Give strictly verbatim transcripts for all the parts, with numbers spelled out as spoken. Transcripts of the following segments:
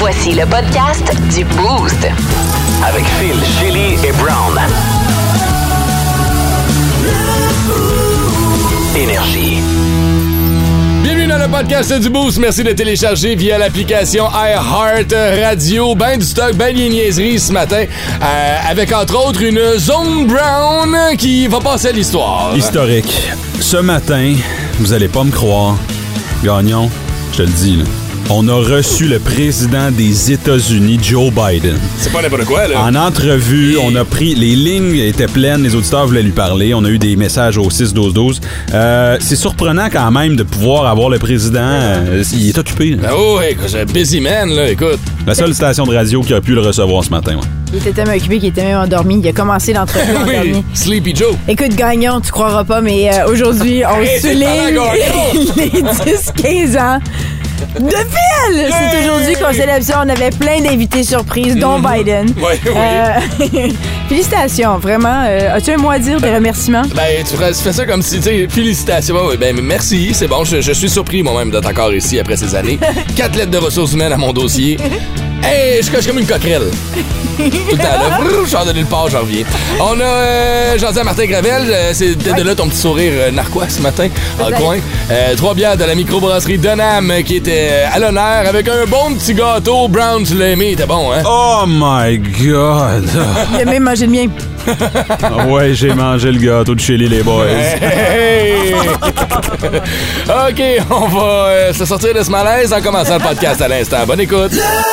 Voici le podcast du Boost. Avec Phil, Chili et Brown. Énergie. Bienvenue dans le podcast du Boost. Merci de télécharger via l'application iHeart Radio. Ben du stock, ben des niaiseries ce matin. Euh, avec entre autres une zone brown qui va passer à l'histoire. Historique. Ce matin, vous allez pas me croire, Gagnon, je te le dis, là, on a reçu le président des États-Unis, Joe Biden. C'est pas n'importe quoi, là. En entrevue, Et... on a pris... Les lignes étaient pleines, les auditeurs voulaient lui parler. On a eu des messages au six douze douze. Euh, c'est surprenant quand même de pouvoir avoir le président... Euh, il est occupé. Là. Ben oh, écoute, c'est un busy man, là, écoute. La seule station de radio qui a pu le recevoir ce matin, ouais. Il était tellement occupé qu'il était même endormi. Il a commencé l'entrevue oui, endormi. Sleepy Joe. Écoute, Gagnon, tu croiras pas, mais euh, aujourd'hui, on hey, souligne les dix quinze ans de Phil! Hey! C'est aujourd'hui qu'on célèbre ça. On avait plein d'invités surprises, dont mm-hmm. Biden. Oui, oui. Euh, félicitations, vraiment. Euh, as-tu un mot à dire, des remerciements? Ben, tu fais ça comme si, tu sais, félicitations. Ben, merci, c'est bon. Je, je suis surpris moi-même d'être encore ici après ces années. Quatre lettres de ressources humaines à mon dossier. Hey, je coche comme une coquerelle. Tout le temps là. Je sors de nulle part, j'en reviens. On a euh, Jean-Pierre Martin Gravel. Euh, c'est peut-être ouais. de là ton petit sourire euh, narquois ce matin, en coin. Euh, trois bières de la microbrasserie Donham euh, qui était euh, à l'honneur avec un bon petit gâteau. Brown, tu l'as aimé, il était bon, hein? Oh my God! Il a même mangé le mien. Ouais, j'ai mangé le gâteau de Chili, les boys. Hey! OK, on va euh, se sortir de ce malaise en commençant le podcast à l'instant. Bonne écoute.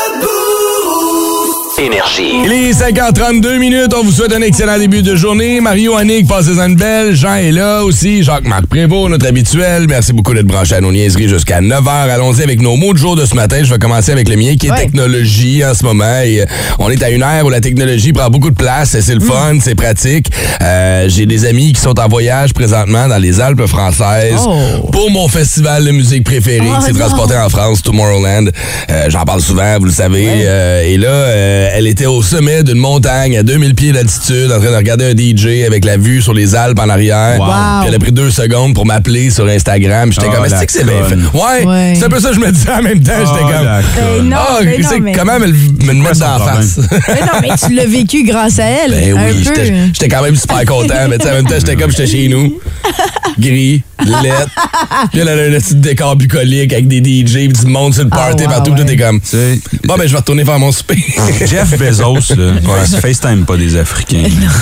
Énergie. Il est cinq heures trente-deux minutes. On vous souhaite un excellent début de journée. Mario, Annick, passez-en une belle. Jean est là aussi. Jacques-Marc Prévost, notre habituel. Merci beaucoup d'être branché à nos niaiseries jusqu'à neuf heures. Allons-y avec nos mots de jour de ce matin. Je vais commencer avec le mien qui est ouais. technologie en ce moment. Et, euh, on est à une ère où la technologie prend beaucoup de place. C'est le fun, mmh. c'est pratique. Euh, j'ai des amis qui sont en voyage présentement dans les Alpes françaises oh. pour mon festival de musique préféré oh, qui s'est transporté en France, Tomorrowland. Euh, j'en parle souvent, vous le savez. Ouais. Euh, et là... Euh, elle était au sommet d'une montagne à deux mille pieds d'altitude en train de regarder un D J avec la vue sur les Alpes en arrière. Wow. Puis elle a pris deux secondes pour m'appeler sur Instagram. J'étais oh, comme, est-ce que c'est bien fait? Ouais, ouais. C'est un peu ça que je me disais en même temps. Oh, j'étais comme, ben non, oh, ben non, mais... comment elle me le mettre d'en face? Mais non, mais tu l'as vécu grâce à elle. Ben oui, j'étais, j'étais quand même super content. Mais tu sais, en même temps, j'étais comme j'étais chez nous. Gris, lettre. Puis elle a un petit décor bucolique avec des D J, du monde sur le party oh, wow, partout. Ouais. Tout est comme, bon, ben je vais retourner faire mon souper. Jeff Bezos, là, ouais, se FaceTime pas des Africains.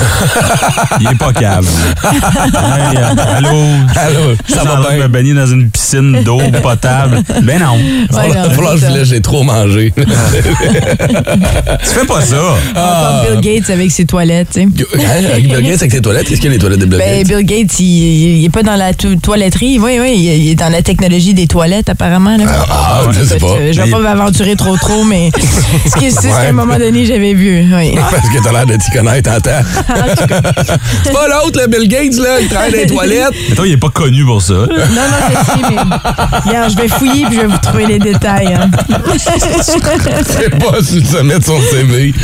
Il est pas câble. Hey, euh, allô? Allô? Ça va bien? Me baigner dans une piscine d'eau potable. Ben non. Ouais, non, Faut que je j'ai trop mangé. Tu fais pas ça. Ah. Bill Gates avec ses toilettes, tu sais. Hein? Bill Gates avec ses toilettes? Qu'est-ce qu'il y a les toilettes de Bill ben, Gates? Bill Gates, il, il est pas dans la to- toiletterie. Oui, oui, il est dans la technologie des toilettes, apparemment. Là. Ah, ah je sais pas. Je vais pas m'aventurer trop trop, mais ce que c'est ouais. qu'à un moment donné, j'avais vu. Oui. Parce que t'as l'air de t'y connaître, t'entends? C'est pas l'autre, là, Bill Gates, là, qui travaille dans les toilettes. Mais toi, il est pas connu pour ça. Non, non, je sais, mais... Regarde, je vais fouiller puis je vais vous trouver les détails. Hein. C'est pas sur le sommet de son C V.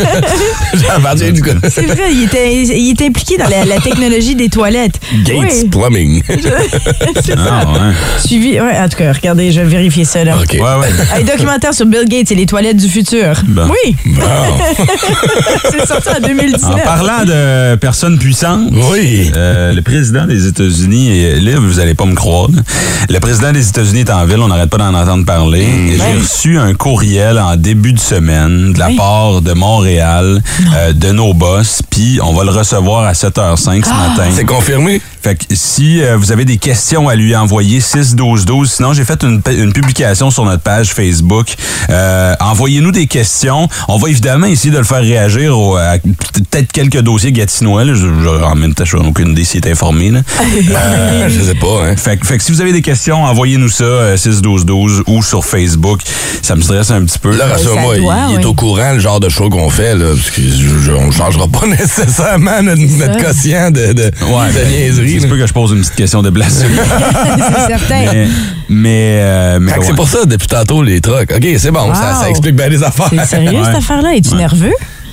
J'en du coup. C'est vrai, il était, il était impliqué dans la, la technologie des toilettes. Gates oui. Plumbing. C'est ça. Ah, ouais. Suivi, ouais, en tout cas, regardez, je vais vérifier ça, là. OK. Ouais, ouais. Un documentaire sur Bill Gates et les toilettes du futur. Bon. Oui. Bon. C'est sorti en deux mille dix-neuf. En parlant de personnes puissantes, oui. euh, le président des États-Unis, et là, vous allez pas me croire, le président des États-Unis est en ville, on n'arrête pas d'en entendre parler. Mmh. Et j'ai ouais. reçu un courriel en début de semaine de la oui. part de Montréal, euh, de nos boss, puis on va le recevoir à sept heures cinq ce ah, matin. C'est confirmé? Fait que si euh, vous avez des questions à lui envoyer, six douze douze. Sinon, j'ai fait une, une publication sur notre page Facebook. Euh, envoyez-nous des questions. On va évidemment essayer de le faire réagir au, à peut-être quelques dossiers gatinois. Là. Je, je, en même temps, je n'ai aucune idée s'il est informé. Là. euh, je sais pas. Hein. Fait, fait que si vous avez des questions, envoyez-nous ça euh, six douze douze ou sur Facebook. Ça me stresse un petit peu. Là, rassure-moi, il, il oui. est au courant le genre de show qu'on fait. Là, parce que je, je, on ne changera pas nécessairement notre, notre quotient de, de, ouais, de niaiserie. C'est peu que je pose une petite question de blasphème. C'est certain. Mais, mais, euh, mais ouais. C'est pour ça, depuis tantôt, les trucs. OK, c'est bon, ah, ça, ça explique bien les affaires. C'est sérieux, ouais. cette affaire-là? Es-tu ouais. nerveux?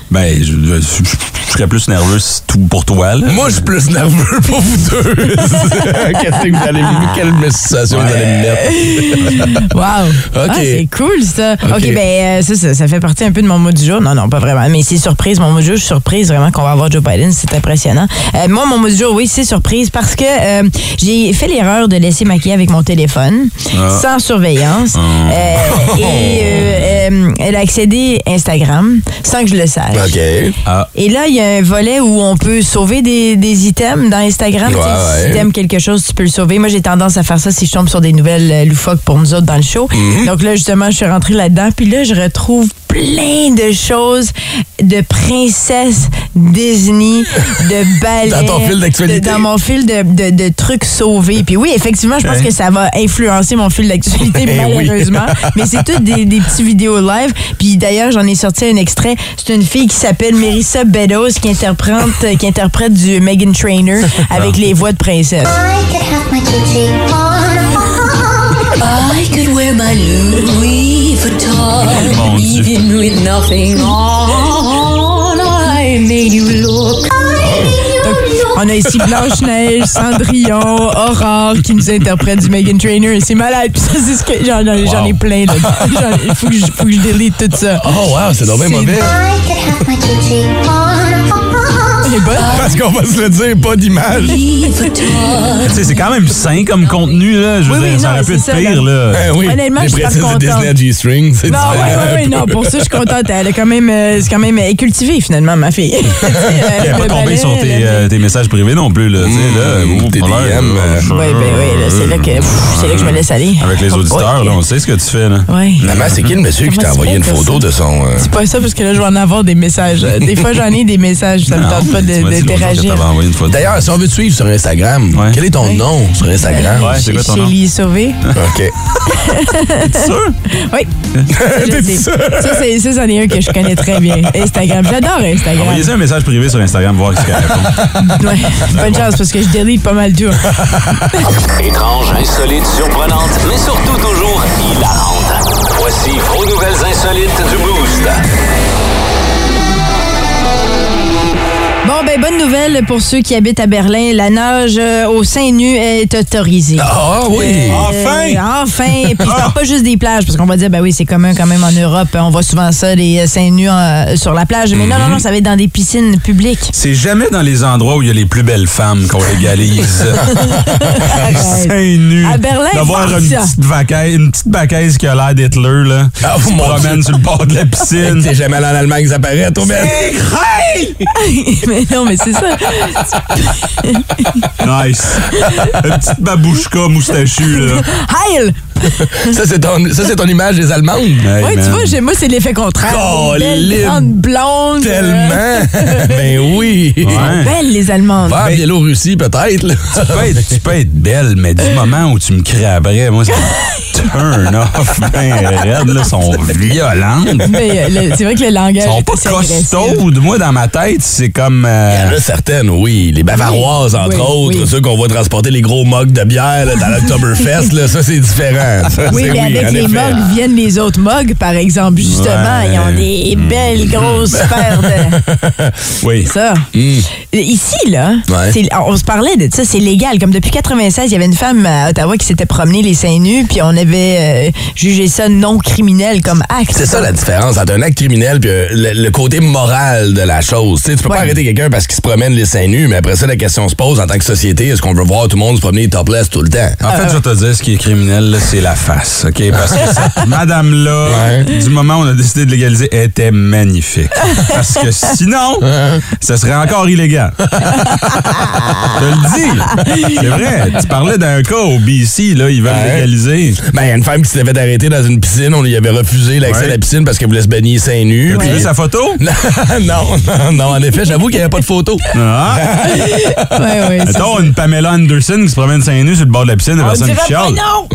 Ben, je, je, je, je serais plus nerveux tout pour toi, là. Moi, je suis plus nerveux pour vous deux. Qu'est-ce que vous allez vivre? Quelle situation vous allez me mettre? Wow. OK. Ah, c'est cool, ça. OK, OK, ben euh, ça, ça, ça fait partie un peu de mon mot du jour. Non, non, pas vraiment. Mais c'est surprise. Mon mot du jour, je suis surprise vraiment qu'on va avoir Joe Biden. C'est impressionnant. Euh, moi, mon mot du jour, oui, c'est surprise parce que euh, j'ai fait l'erreur de laisser maquiller avec mon téléphone Ah. sans surveillance. Oh. Euh, et euh, euh, elle a accédé Instagram sans que je le sache. OK. Ah. Et là, il y a un volet où on peut sauver des, des items dans Instagram. Ouais, Tu sais, ouais. Si t'aimes quelque chose, tu peux le sauver. Moi, j'ai tendance à faire ça si je tombe sur des nouvelles euh, loufoques pour nous autres dans le show. Mm-hmm. Donc là, justement, je suis rentrée là-dedans. Puis là, je retrouve plein de choses de princesses Disney, de ballets. Dans ton fil d'actualité? de- Dans mon fil de, de, de trucs sauvés. Puis oui, effectivement, je pense Hein? que ça va influencer mon fil d'actualité, Eh oui. malheureusement. Mais c'est toutes des, des petits vidéos live. Puis d'ailleurs, j'en ai sorti un extrait. C'est une fille qui s'appelle Marissa Meadows qui interprète, qui interprète du Meghan Trainor avec les voix de princesse. I could have my tutu on. I could wear my Louis Vuitton, Mon Dieu. even with nothing on. I made you look. On a ici Blanche-Neige, Cendrillon, Aurore qui nous interprète du Meghan Trainor. Et c'est malade. Puis ça, c'est ce que j'en, j'en ai plein. Là. Il faut que je, faut que je délite tout ça. Oh, wow, c'est donc bien C'est- mauvais. I could have my tutu on. Elle est bonne. Parce qu'on va se le dire, pas d'image. Louis Vuitton. Tu sais, c'est quand même sain comme contenu, là. Je veux Oui, dire, oui, ça non, aurait pu c'est être ça, pire, là. Ben oui, Honnêtement, les je suis pas princesses de contente. Disney à G-String, c'est Non, différent. oui, oui, oui, non, pour ça, je suis contente. Elle a quand même, euh, c'est quand même euh, cultivée, finalement, ma fille. Elle n'est pas tombée sur tes, euh, tes messages privés non plus, là. Tu sais, là. Mmh, ouh, tes pas D l'air, M, là. euh, Oui, ben oui, là, c'est là que, pff, c'est là que je me laisse aller. Avec les Oh auditeurs, boy. là, on sait ce que tu fais, là. Oui. Maman, c'est qui le monsieur qui Comment t'a tu envoyé fais une pour photo ça? de son... euh, C'est pas ça, parce que là, je vais en avoir des messages. Des fois, j'en ai des messages, ça me Non, tente pas mais tu m'as de- dit l'autre jour que d'interagir. t'avais envoyé une photo. D'ailleurs, si on veut te suivre sur Instagram, Ouais. quel est ton nom sur Instagram? Ouais, c'est quoi ton nom? Chélie Sauvé. OK. T'es sûr? Oui. Ça, je sais. Ça, c'est- ça, c'en est un que je connais très bien. Instagram. J'adore Instagram. Envoyez-y un message privé sur Instagram, voir ce qu'elle répond. Ouais. Bonne chance, parce que je délite pas mal tout. Étrange, insolite, surprenante, mais surtout toujours hilarante. Voici vos nouvelles insolites du Boost. Bon, ben, bonne nouvelle pour ceux qui habitent à Berlin. La nage euh, au sein nu est autorisée. Ah oui! Enfin! Euh, enfin! Puis je parle pas juste des plages, parce qu'on va dire, ben oui, c'est commun quand même en Europe. On voit souvent ça, des euh, seins nus euh, sur la plage. Mais non, non, non, ça va être dans des piscines publiques. C'est jamais dans les endroits où il y a les plus belles femmes qu'on légalise. Seins nus. À Berlin, D'avoir fuck une ça. petite vacaise, une petite vacaise qui a l'air d'Hitler, là. Ah, qui se mon promène Dieu. sur le bord de la piscine. T'es jamais allé en Allemagne, ça paraît, toi, Ben? Mais non, mais c'est ça. Nice. Une petite babouchka moustachue, là. Heil! Ça, c'est ton, ça, c'est ton image des Allemandes? Hey, Oui, tu man. vois, j'ai- moi, c'est l'effet contraire. Des belles, Colline. grandes blondes. Tellement! Ben oui! Ouais. Belles, les Allemandes. Pas en Biélorussie, peut-être, là. Tu peux, être, tu peux être belle, mais du moment où tu me craberais, moi, ça me turn off. Ben, raide, là, sont violentes. Mais euh, le- c'est vrai que le langage Ils sont est pas assez agressif. costaudes. Moi, dans ma tête, c'est comme... euh, Il y en a certaines, oui. Les Bavaroises, entre Oui, autres. oui. Ceux qu'on voit transporter les gros mugs de bière là, dans l'Oktoberfest, là, ça, c'est différent. Ça, Oui, c'est mais avec en les effet. mugs viennent les autres mugs, par exemple. Justement, Ouais. ils ont des belles grosses paires de... oui. Ça. Ici, là, Ouais. c'est- on se parlait de ça, c'est légal. Comme depuis quatre-vingt-seize, il y avait une femme à Ottawa qui s'était promenée les seins nus, puis on avait euh, jugé ça non criminel comme acte. C'est ça la différence entre un acte criminel et le, le côté moral de la chose. Tu sais, tu peux Ouais. pas arrêter quelqu'un parce qu'il se promène les seins nus, mais après ça, la question se pose en tant que société, est-ce qu'on veut voir tout le monde se promener topless tout le temps? En fait, je vais te dire, ce qui est criminel, là, c'est la face, OK? Parce que cette madame-là, Ouais. du moment où on a décidé de légaliser, elle était magnifique. Parce que sinon, ça serait encore illégal. Je te le dis. C'est vrai. Tu parlais d'un cas au B C, là, ils veulent Ouais. légaliser. Ben, il y a une femme qui s'était fait arrêter dans une piscine, on lui avait refusé l'accès Ouais. à la piscine parce qu'elle voulait se baigner seins nus. Tu as puis- vu sa photo? non, non, non, en effet, j'avoue qu'il n'y avait pas de photo. Ah. Ouais, ouais, c'est Mettons ça. une Pamela Anderson qui se promène seins nus sur le bord de la piscine, la On personne dirait qui pas chiale. non! Ouais.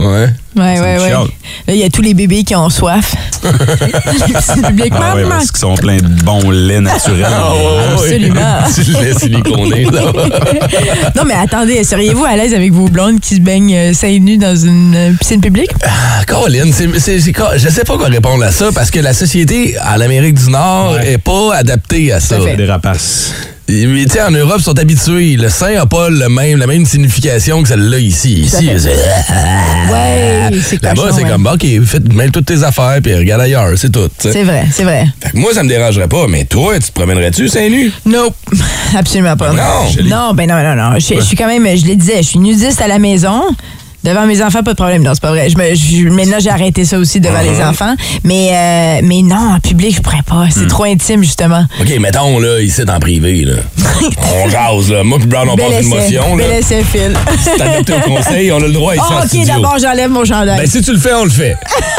Ouais, Ça ouais, me ouais. chiale. Là, il y a tous les bébés qui ont soif. C'est public. Ah ouais, Maman! parce qu'ils sont pleins de bons laits naturels. Absolument. Tu le laisses siliconé, là. Non, mais attendez, seriez-vous à l'aise avec vos blondes qui se baignent euh, seins nus dans une euh, piscine publique? Ah, Colin, c'est, c'est, c'est, je sais pas quoi répondre à ça parce que la société en Amérique du Nord Ouais. est pas adaptée à ça. Tout à fait. Des rapaces. Mais tu sais, en Europe, ils sont habitués. Le sein n'a pas le même, la même signification que celle-là ici. Ici, fait. c'est... Ouais, c'est Là-bas, cochon, c'est ouais. comme, OK, fais, mêle toutes tes affaires puis regarde ailleurs, c'est tout. t'sais. C'est vrai, c'est vrai. Fait que moi, ça me dérangerait pas, mais toi, tu te promènerais-tu seins nus? Nope, absolument pas. Non. Non, ben non, non, non. Je, je suis quand même, je le disais, je suis nudiste à la maison. Devant mes enfants, pas de problème. Non, c'est pas vrai. Je me, je, maintenant, j'ai arrêté ça aussi devant Uh-huh. les enfants. Mais, euh, mais non, en public, je pourrais pas. C'est trop intime, justement. OK, mettons, là, ici, en privé, là. On jase, là. Moi puis Brown, on Bel passe une essai, motion, là. bel essai, Phil. C'est adapté au conseil, on a le droit ici Oh, en OK, studio. d'abord, j'enlève mon chandail. Ben, si tu le fais, on le fait.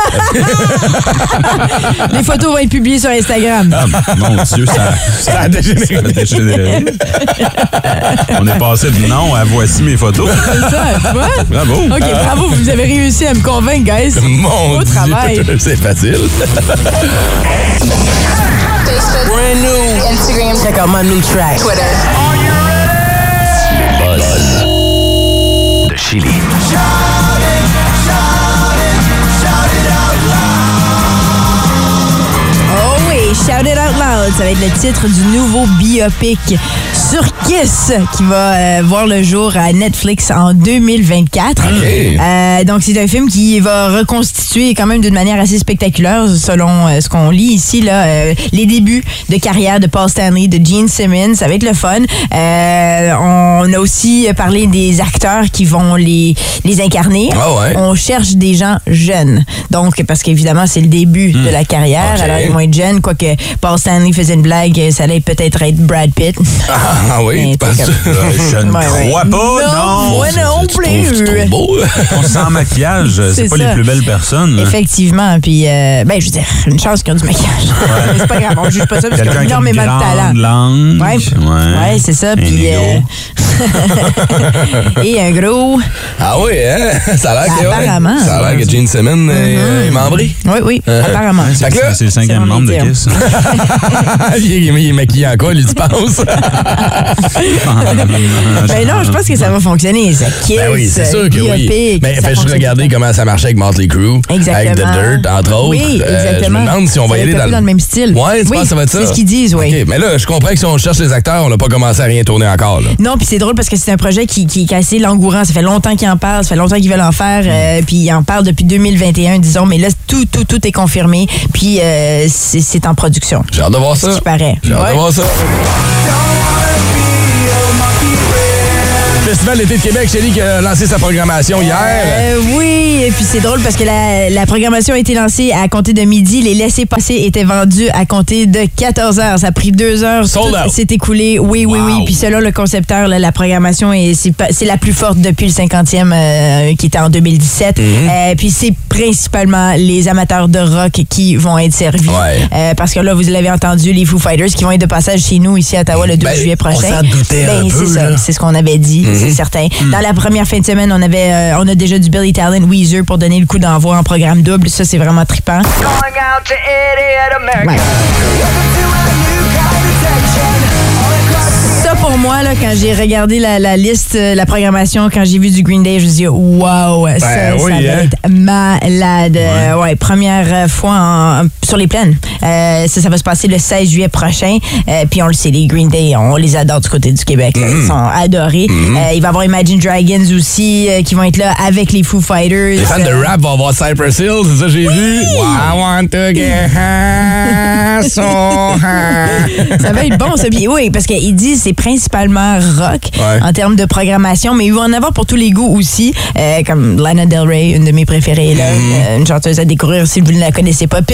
Les photos vont être publiées sur Instagram. Ah, mon Dieu, ça, Ça a dégénéré. ça a dégénéré. On est passé de non à voici mes photos. C'est ça, tu vois? Bravo. OK, bravo, vous avez réussi à me convaincre, guys. Mon Beau Dieu, travail. c'est facile. Facebook. Brand new. Instagram. Check out my new track. Twitter. Buzz de Chili. Oh oui, Shout It Out Loud, ça va être le titre du nouveau biopic sur Kiss qui va euh, voir le jour à Netflix en deux mille vingt-quatre. OK. Euh, donc, c'est un film qui va reconstituer quand même d'une manière assez spectaculaire, selon euh, ce qu'on lit ici, là, euh, les débuts de carrière de Paul Stanley, de Gene Simmons. Ça va être le fun. Euh, on a aussi parlé des acteurs qui vont les, les incarner. Ah ouais. On cherche des gens jeunes. Donc, parce qu'évidemment, c'est le début de la carrière. OK. Alors, ils vont être jeunes. Quoique Paul Stanley faisait une blague, ça allait peut-être être Brad Pitt. Ah oui, Mais tu penses t'es comme- Euh, je ne Ouais, ouais. crois pas, non. moi non Tu plus. trouves, tu trouves beau? On sans maquillage, c'est C'est pas ça. les plus belles personnes. là. Effectivement. Puis, euh, ben, je veux dire, une chance qu'ils ont du maquillage. Mais c'est pas grave, on juge pas ça parce qu'ils ont Quelqu'un qui a une énormément de talent. grande langue. Ouais, ouais, c'est ça. Un Puis, ego. euh, et un gros. Ah oui, hein? Ça a l'air que, ouais. Apparemment. Ça a l'air que Gene Simmons est, euh, est membré. Oui, oui, apparemment. Fait que là, C'est le cinquième c'est membre de mon Kiss. il, est, il est maquillé en quoi, lui, tu penses? Ben non, je pense que ça va fonctionner. Ça Kiss, Ben oui, c'est sûr que oui. biopic, Mais ça fais juste fonctionne regarder tout le temps. comment ça marchait avec Motley Crue. Exactement. Avec The Dirt, entre autres. Oui, Euh, exactement. je me demande si on va Ça y aller être un dans peu le... dans le même style. Ouais, tu Oui, penses que ça va être ça? c'est ce qu'ils disent, oui. OK, mais là, je comprends que si on cherche les acteurs, on n'a pas commencé à rien tourner encore, là. Non, puis c'est drôle parce que c'est un projet qui, qui, qui est assez langourant. Ça fait longtemps qu'ils en parlent, ça fait longtemps qu'ils veulent en faire, euh, puis ils en parlent depuis deux mille vingt et un, disons, mais là, tout, tout, tout est confirmé, puis euh, c'est c'est en production. J'ai hâte de voir Ce ça. qui paraît. J'ai hâte Ouais. de voir ça. Festival d'été de Québec, Chélie, qui a lancé sa programmation hier. Euh, oui, et puis c'est drôle parce que la, la programmation a été lancée à compter de midi. Les laissés-passer étaient vendus à compter de quatorze heures. Ça a pris deux heures. Sold Tout out. s'est écoulé. Oui, oui, Wow. oui. Puis selon le concepteur, là, la programmation, est, c'est, pas- c'est la plus forte depuis le cinquantième euh, qui était en deux mille dix-sept. Mm-hmm. Euh, puis c'est principalement les amateurs de rock qui vont être servis. Ouais. Euh, parce que là, vous l'avez entendu, les Foo Fighters qui vont être de passage chez nous ici à Ottawa le douze Ben, juillet on prochain. s'en doutait Ben, un c'est peu, ça. là. Mm-hmm. C'est ce qu'on avait dit, c'est certain. Dans la première fin de semaine, on avait, euh, on a déjà du Billy Talent, Weezer pour donner le coup d'envoi en programme double. Ça, c'est vraiment trippant. Ouais. Ça, pour moi, là, quand j'ai regardé la, la liste, euh, la programmation, quand j'ai vu du Green Day, je me suis dit, wow, ça, Ben oui, ça va hein? être malade. Euh, ouais, première euh, fois en- sur les plaines. Euh, ça, ça va se passer le seize juillet prochain. Euh, Puis on le sait, les Green Day, on les adore du côté du Québec. là. Ils sont adorés. Euh, il va y avoir Imagine Dragons aussi euh, qui vont être là avec les Foo Fighters. Les fans de Euh, rap vont avoir Cypress Hill, c'est ça que j'ai vu? I want to get high, so high. Ça va être bon, ça. Puis oui, parce qu'il dit c'est principalement rock Ouais. en termes de programmation, mais il va en avoir pour tous les goûts aussi, euh, comme Lana Del Rey, une de mes préférées, là, Mm-hmm. euh, une chanteuse à découvrir si vous ne la connaissez pas. Pitbull est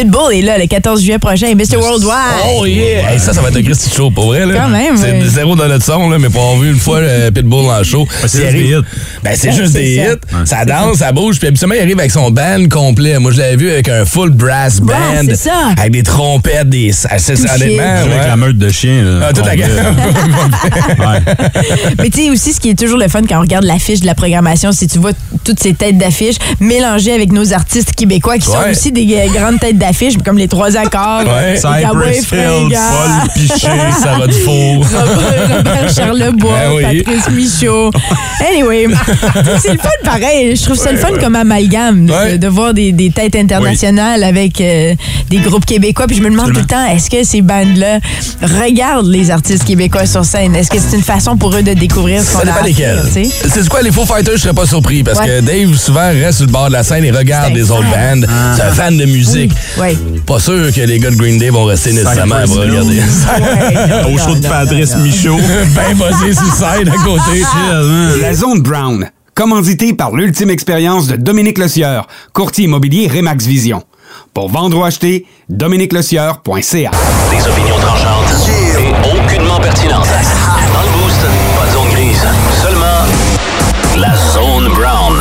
là, le quatorze juillet prochain, mister Worldwide. Oh yeah! Hey, ça, ça va être un Christy Show, pour vrai. Là. Quand même, C'est oui. zéro dans notre son, là, mais pour avoir vu une fois le Pitbull en show. c'est il juste des hits. Ben, c'est Ouais, juste c'est des ça. hits. Ça danse, ça bouge. Puis habituellement, il arrive avec son band complet. Moi, je l'avais vu avec un full brass band. Ouais, c'est ça. Avec des trompettes, des. C'est Tout honnêtement. shit. Avec ouais. la meute de chiens. Là, Ah, toute la complet. gamme. Ouais. Mais tu sais aussi, ce qui est toujours le fun quand on regarde l'affiche de la programmation, c'est tu vois toutes ces têtes d'affiche mélangées avec nos artistes québécois qui sont Ouais. aussi des euh, grandes têtes d'affiche, comme les Trois Accords, Ouais. les Cypress Cowboys Hill, Fringants, Paul Piché, Ça va du four. Robert, Robert Charlebois, Ben oui. Patrice Michaud. Anyway, c'est le fun pareil. Je trouve ça le fun comme amalgame de, Ouais. de voir des, des têtes internationales avec euh, des groupes québécois. Puis je me demande tout le temps, est-ce que ces bandes-là regardent les artistes québécois sur scène? Est-ce que c'est une façon pour eux de découvrir ce Ça qu'on a dépend à lesquels. offrir, tu sais? C'est quoi, les Foo Fighters, je serais pas surpris parce Ouais. que Dave souvent reste sur le bord de la scène et regarde C'est les un autres fan. bands. C'est un fan de musique. Oui. Pas sûr que les gars de Green Day vont rester nécessairement à Cypress Hill. regarder. Ouais. Au show de Non, non, Patrice non, non. Michaud. Ben buzzé sur scène à côté. La Zone Brown, commanditée par l'ultime expérience de Dominique Lecieur, courtier immobilier Remax Vision. Pour vendre ou acheter, dominique lecieur point c a. Des opinions tranchantes et aucunement pertinentes. Dans le boost, pas de zone grise, seulement la Zone Brown.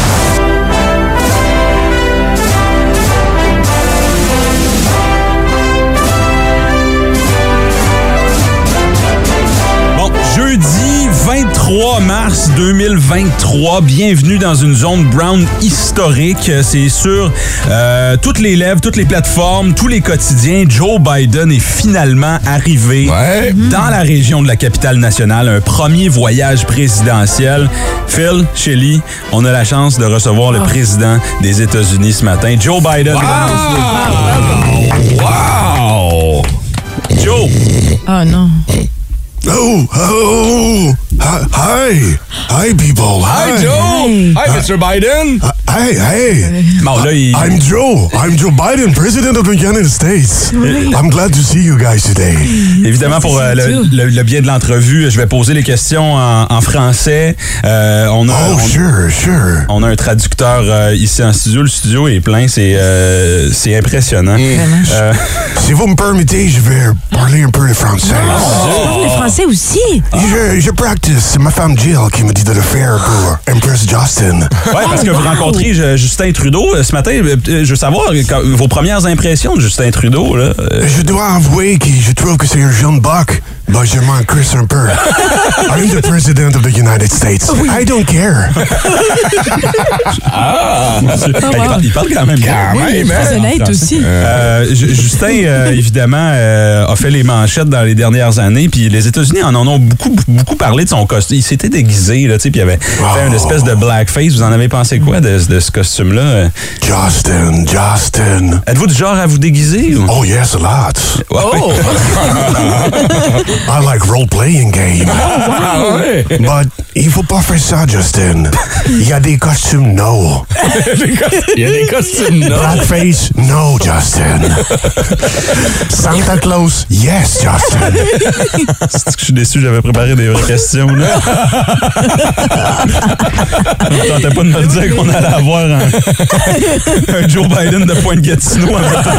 Bon, jeudi vingt-trois mars deux mille vingt-trois, bienvenue dans une zone brown historique. C'est sur euh, toutes les lèvres, toutes les plateformes, tous les quotidiens. Joe Biden est finalement arrivé Ouais. dans la région de la capitale nationale. Un premier voyage présidentiel. Phil, Shelly, on a la chance de recevoir le président des États-Unis ce matin. Joe Biden. Wow! Joe! Oh non. Oh, oh, hi, hi, hi, people. Hi, Joe! Hey. Hi, mister Biden! Hey, hey. Bon, là, il... I'm Joe. I'm Joe Biden, President of the United States. I'm glad to see you guys today. Évidemment, pour euh, le, le, le biais de l'entrevue, je vais poser les questions en, en français. Euh, on, a, Oh, on, sure, sure. on a un traducteur euh, ici en studio. Le studio est plein. C'est euh, c'est impressionnant. Euh, Si vous me permettez, je vais parler un peu le français. Le français aussi. Je, je practice. C'est ma femme Jill qui me dit de le faire pour Empress Justin. ouais, parce que vous rencontrez euh, Justin Trudeau euh, ce matin. Euh, Je veux savoir euh, quand- vos premières impressions de Justin Trudeau. Là. Euh, Je dois avouer que je trouve que c'est un jeune buck. Ben, je m'en crisse un peu. I'm the President of the United States. I don't care. il, parle, il parle quand même bien. Quand même, hein? Très honnête aussi. Euh, Ju- Justin, euh, évidemment, euh, a fait les manchettes dans les dernières années, puis les États-Unis en ont beaucoup, beaucoup parlé de son costume. Il s'était déguisé, là, tu sais, puis il avait fait une espèce de blackface. Vous en avez pensé quoi de, de ce costume-là? Euh, Justin, Justin. Êtes-vous du genre à vous déguiser? Ou? Oh, yes, a lot. Oh! I like role-playing game. Ah ouais! But il faut pas faire ça, Justin. Il y a des costumes, no. Il y a des costumes, non? Blackface, no, Justin. Santa Claus, yes, Justin. C'est que je suis déçu, j'avais préparé des vraies questions. Là. Je tentais pas de me dire qu'on allait avoir un, un Joe Biden de Pointe-Gatineau.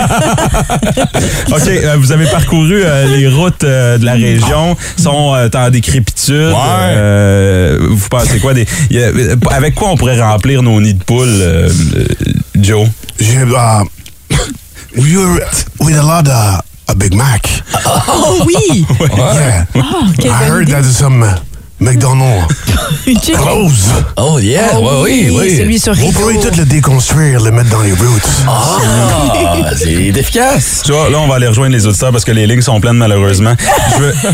OK, euh, vous avez parcouru euh, les routes euh, de la région, sont euh, en décrépitude. Ouais. Euh, vous pensez quoi? Des, y a- avec quoi on pourrait remplir nos nids de poules, euh, euh, Joe? J'ai, uh, you're with a lot of a Big Mac. Oh oui. Yeah. Oh, quelle I bonne heard idée. that is some uh, McDonald's Une chicken. close. Oh yeah, Oh ouais, oui, oui. Celui sur Vous Rideau. pourrez tout le déconstruire, le mettre dans les routes. Ah, c'est efficace. Tu vois, là, on va aller rejoindre les auditeurs parce que les lignes sont pleines, malheureusement. Je veux,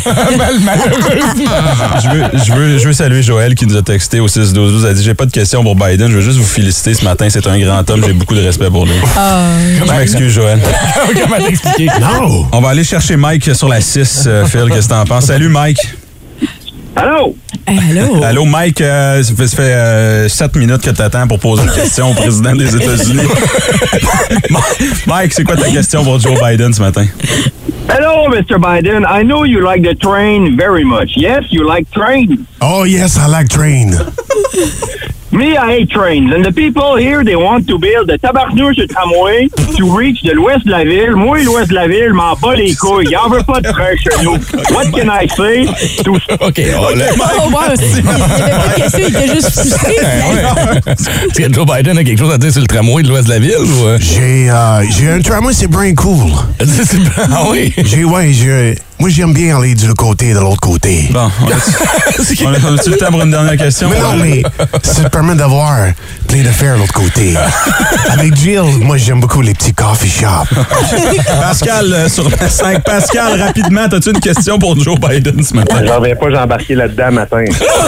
je veux, je veux, je veux saluer Joël qui nous a texté au six douze douze. Elle a dit, j'ai pas de questions pour Biden. Je veux juste vous féliciter ce matin. C'est un grand homme. J'ai beaucoup de respect pour lui. Je m'excuse, Joël. Comment t'expliquer? No. On va aller chercher Mike sur la six, euh, Phil. Qu'est-ce que t'en penses? Salut, Mike. Allô? Allô? Allô, Mike. euh, ça fait, ça fait euh, sept minutes que t'attends pour poser une question au président des États-Unis. Mike, c'est quoi ta question pour Joe Biden ce matin? Hello, Mister Biden. I know you like the train very much. Yes, you like trains. Oh, yes, I like train. Me, I hate trains. And the people here, they want to build a tabarnouche de tramway to reach de l'ouest de la ville. Moi, l'ouest de la ville, m'en bats les couilles. Y'en veut pas de train chez nous. What can I say? To... OK, on l'a. Oh, wow. Il n'y avait pas de question, il était juste frustré. Est-ce que Joe Biden a quelque chose à dire sur le tramway de l'ouest de la ville? Ou... J'ai euh, j'ai un tramway, c'est bien cool. Ah oui? J'ai, ouais, j'ai... Moi, j'aime bien aller du côté de l'autre côté. Bon, on a-tu on a, on a-tu le temps pour une dernière question? Mais non, mais ça te permet d'avoir plein d'affaires de l'autre côté. Avec Jill, moi, j'aime beaucoup les petits coffee shops. Pascal, euh, sur la cinq. Pascal, rapidement, as-tu une question pour Joe Biden ce matin? J'en reviens pas, j'ai embarqué là-dedans matin.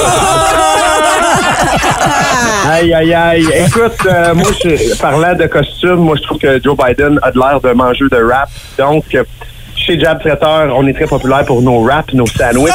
Aïe, aïe, aïe. Écoute, euh, moi, je, parlant de costume, moi, je trouve que Joe Biden a de l'air d'un mangeur de rap. Donc, euh, chez Jab Traiteur, on est très populaire pour nos wraps, nos sandwichs.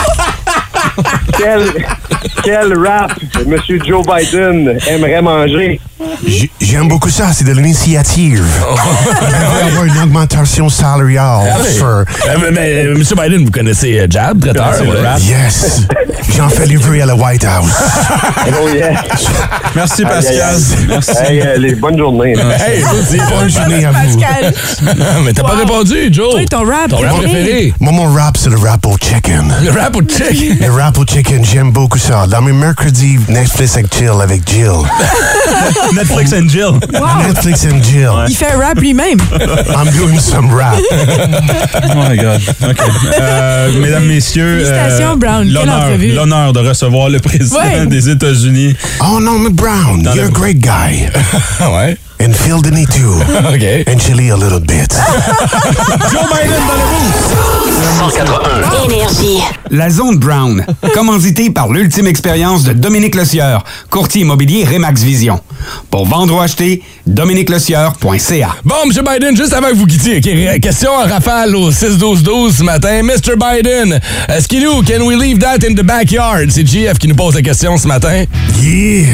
quel, quel rap Monsieur Joe Biden aimerait manger? J- J'aime beaucoup ça, c'est de l'initiative. Il devrait avoir une augmentation salariale. Ah oui. For... Euh, mais, mais, euh, M. Biden, vous connaissez euh, Jab, traiteur? Vous connaissez le rap? Yes. J'en fais livrer à la White House. Oh yes. Merci, Pascal. Aïe, aïe, aïe. Merci. Hey, euh, les bonnes journées. Hey, vas-y, Bonne journée à vous. Pascal. mais t'as pas répondu, Joe. Oui, ton rap Ton rap préféré. préféré. Moi, mon rap, c'est le rap au chicken. Le rap au chick. Le rap au chicken, j'aime beaucoup ça. Dans mes mercredis, Netflix and Chill avec Jill. Netflix and Jill. Netflix and Jill. Il fait un rap lui-même. I'm doing some rap. Oh my God. OK. Euh, mesdames, messieurs, Félicitations, Brown. Quelle l'honneur, entrevue. l'honneur de recevoir le président Ouais. des États-Unis. Oh no, mais Brown, Dans you're le- a great guy. ouais. And Phil Denny too. OK. And Chili a little bit. Joe Biden dans le boost. cent quatre-vingt-un. Énergie. La Zone Brown, commanditée par l'ultime expérience de Dominique Lecieur, courtier immobilier Remax Vision. Pour vendre ou acheter, dominique lecieur point c a. Bon, M. Biden, juste avant que vous quittiez, okay, question à rafale au six douze douze ce matin. mister Biden, est-ce qu'il nous, can we leave that in the backyard? C'est G F qui nous pose la question ce matin. Yeah.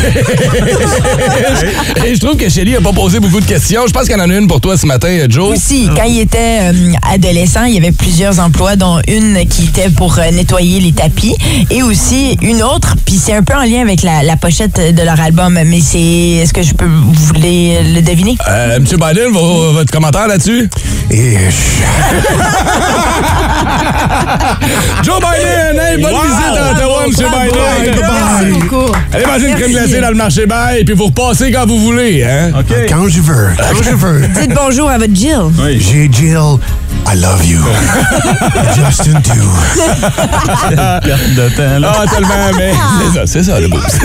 Et je trouve que Shelly a pas posé beaucoup de questions. Je pense qu'il y en a une pour toi ce matin, Joe. Aussi, quand il était euh, adolescent, il y avait plusieurs emplois, dont une qui était pour euh, nettoyer les tapis et aussi une autre, puis c'est un peu en lien avec la, la pochette de leur album, mais c'est... Est-ce que je peux... Vous voulez le deviner? Euh, M. Biden, vos- votre commentaire là-dessus? Ish. Joe Biden, hey, bonne Wow. visite à Ottawa, M. Biden. Merci beaucoup. Allez manger une crème Merci. glacée dans le marché bail, puis vous repassez quand vous voulez, hein? OK. Quand je veux, quand je veux. Dites bonjour à votre Jill. Oui. J'ai Jill, I love you. Justin too. Perte de temps, là. Ah, tellement, mais c'est ça, c'est ça, le boost.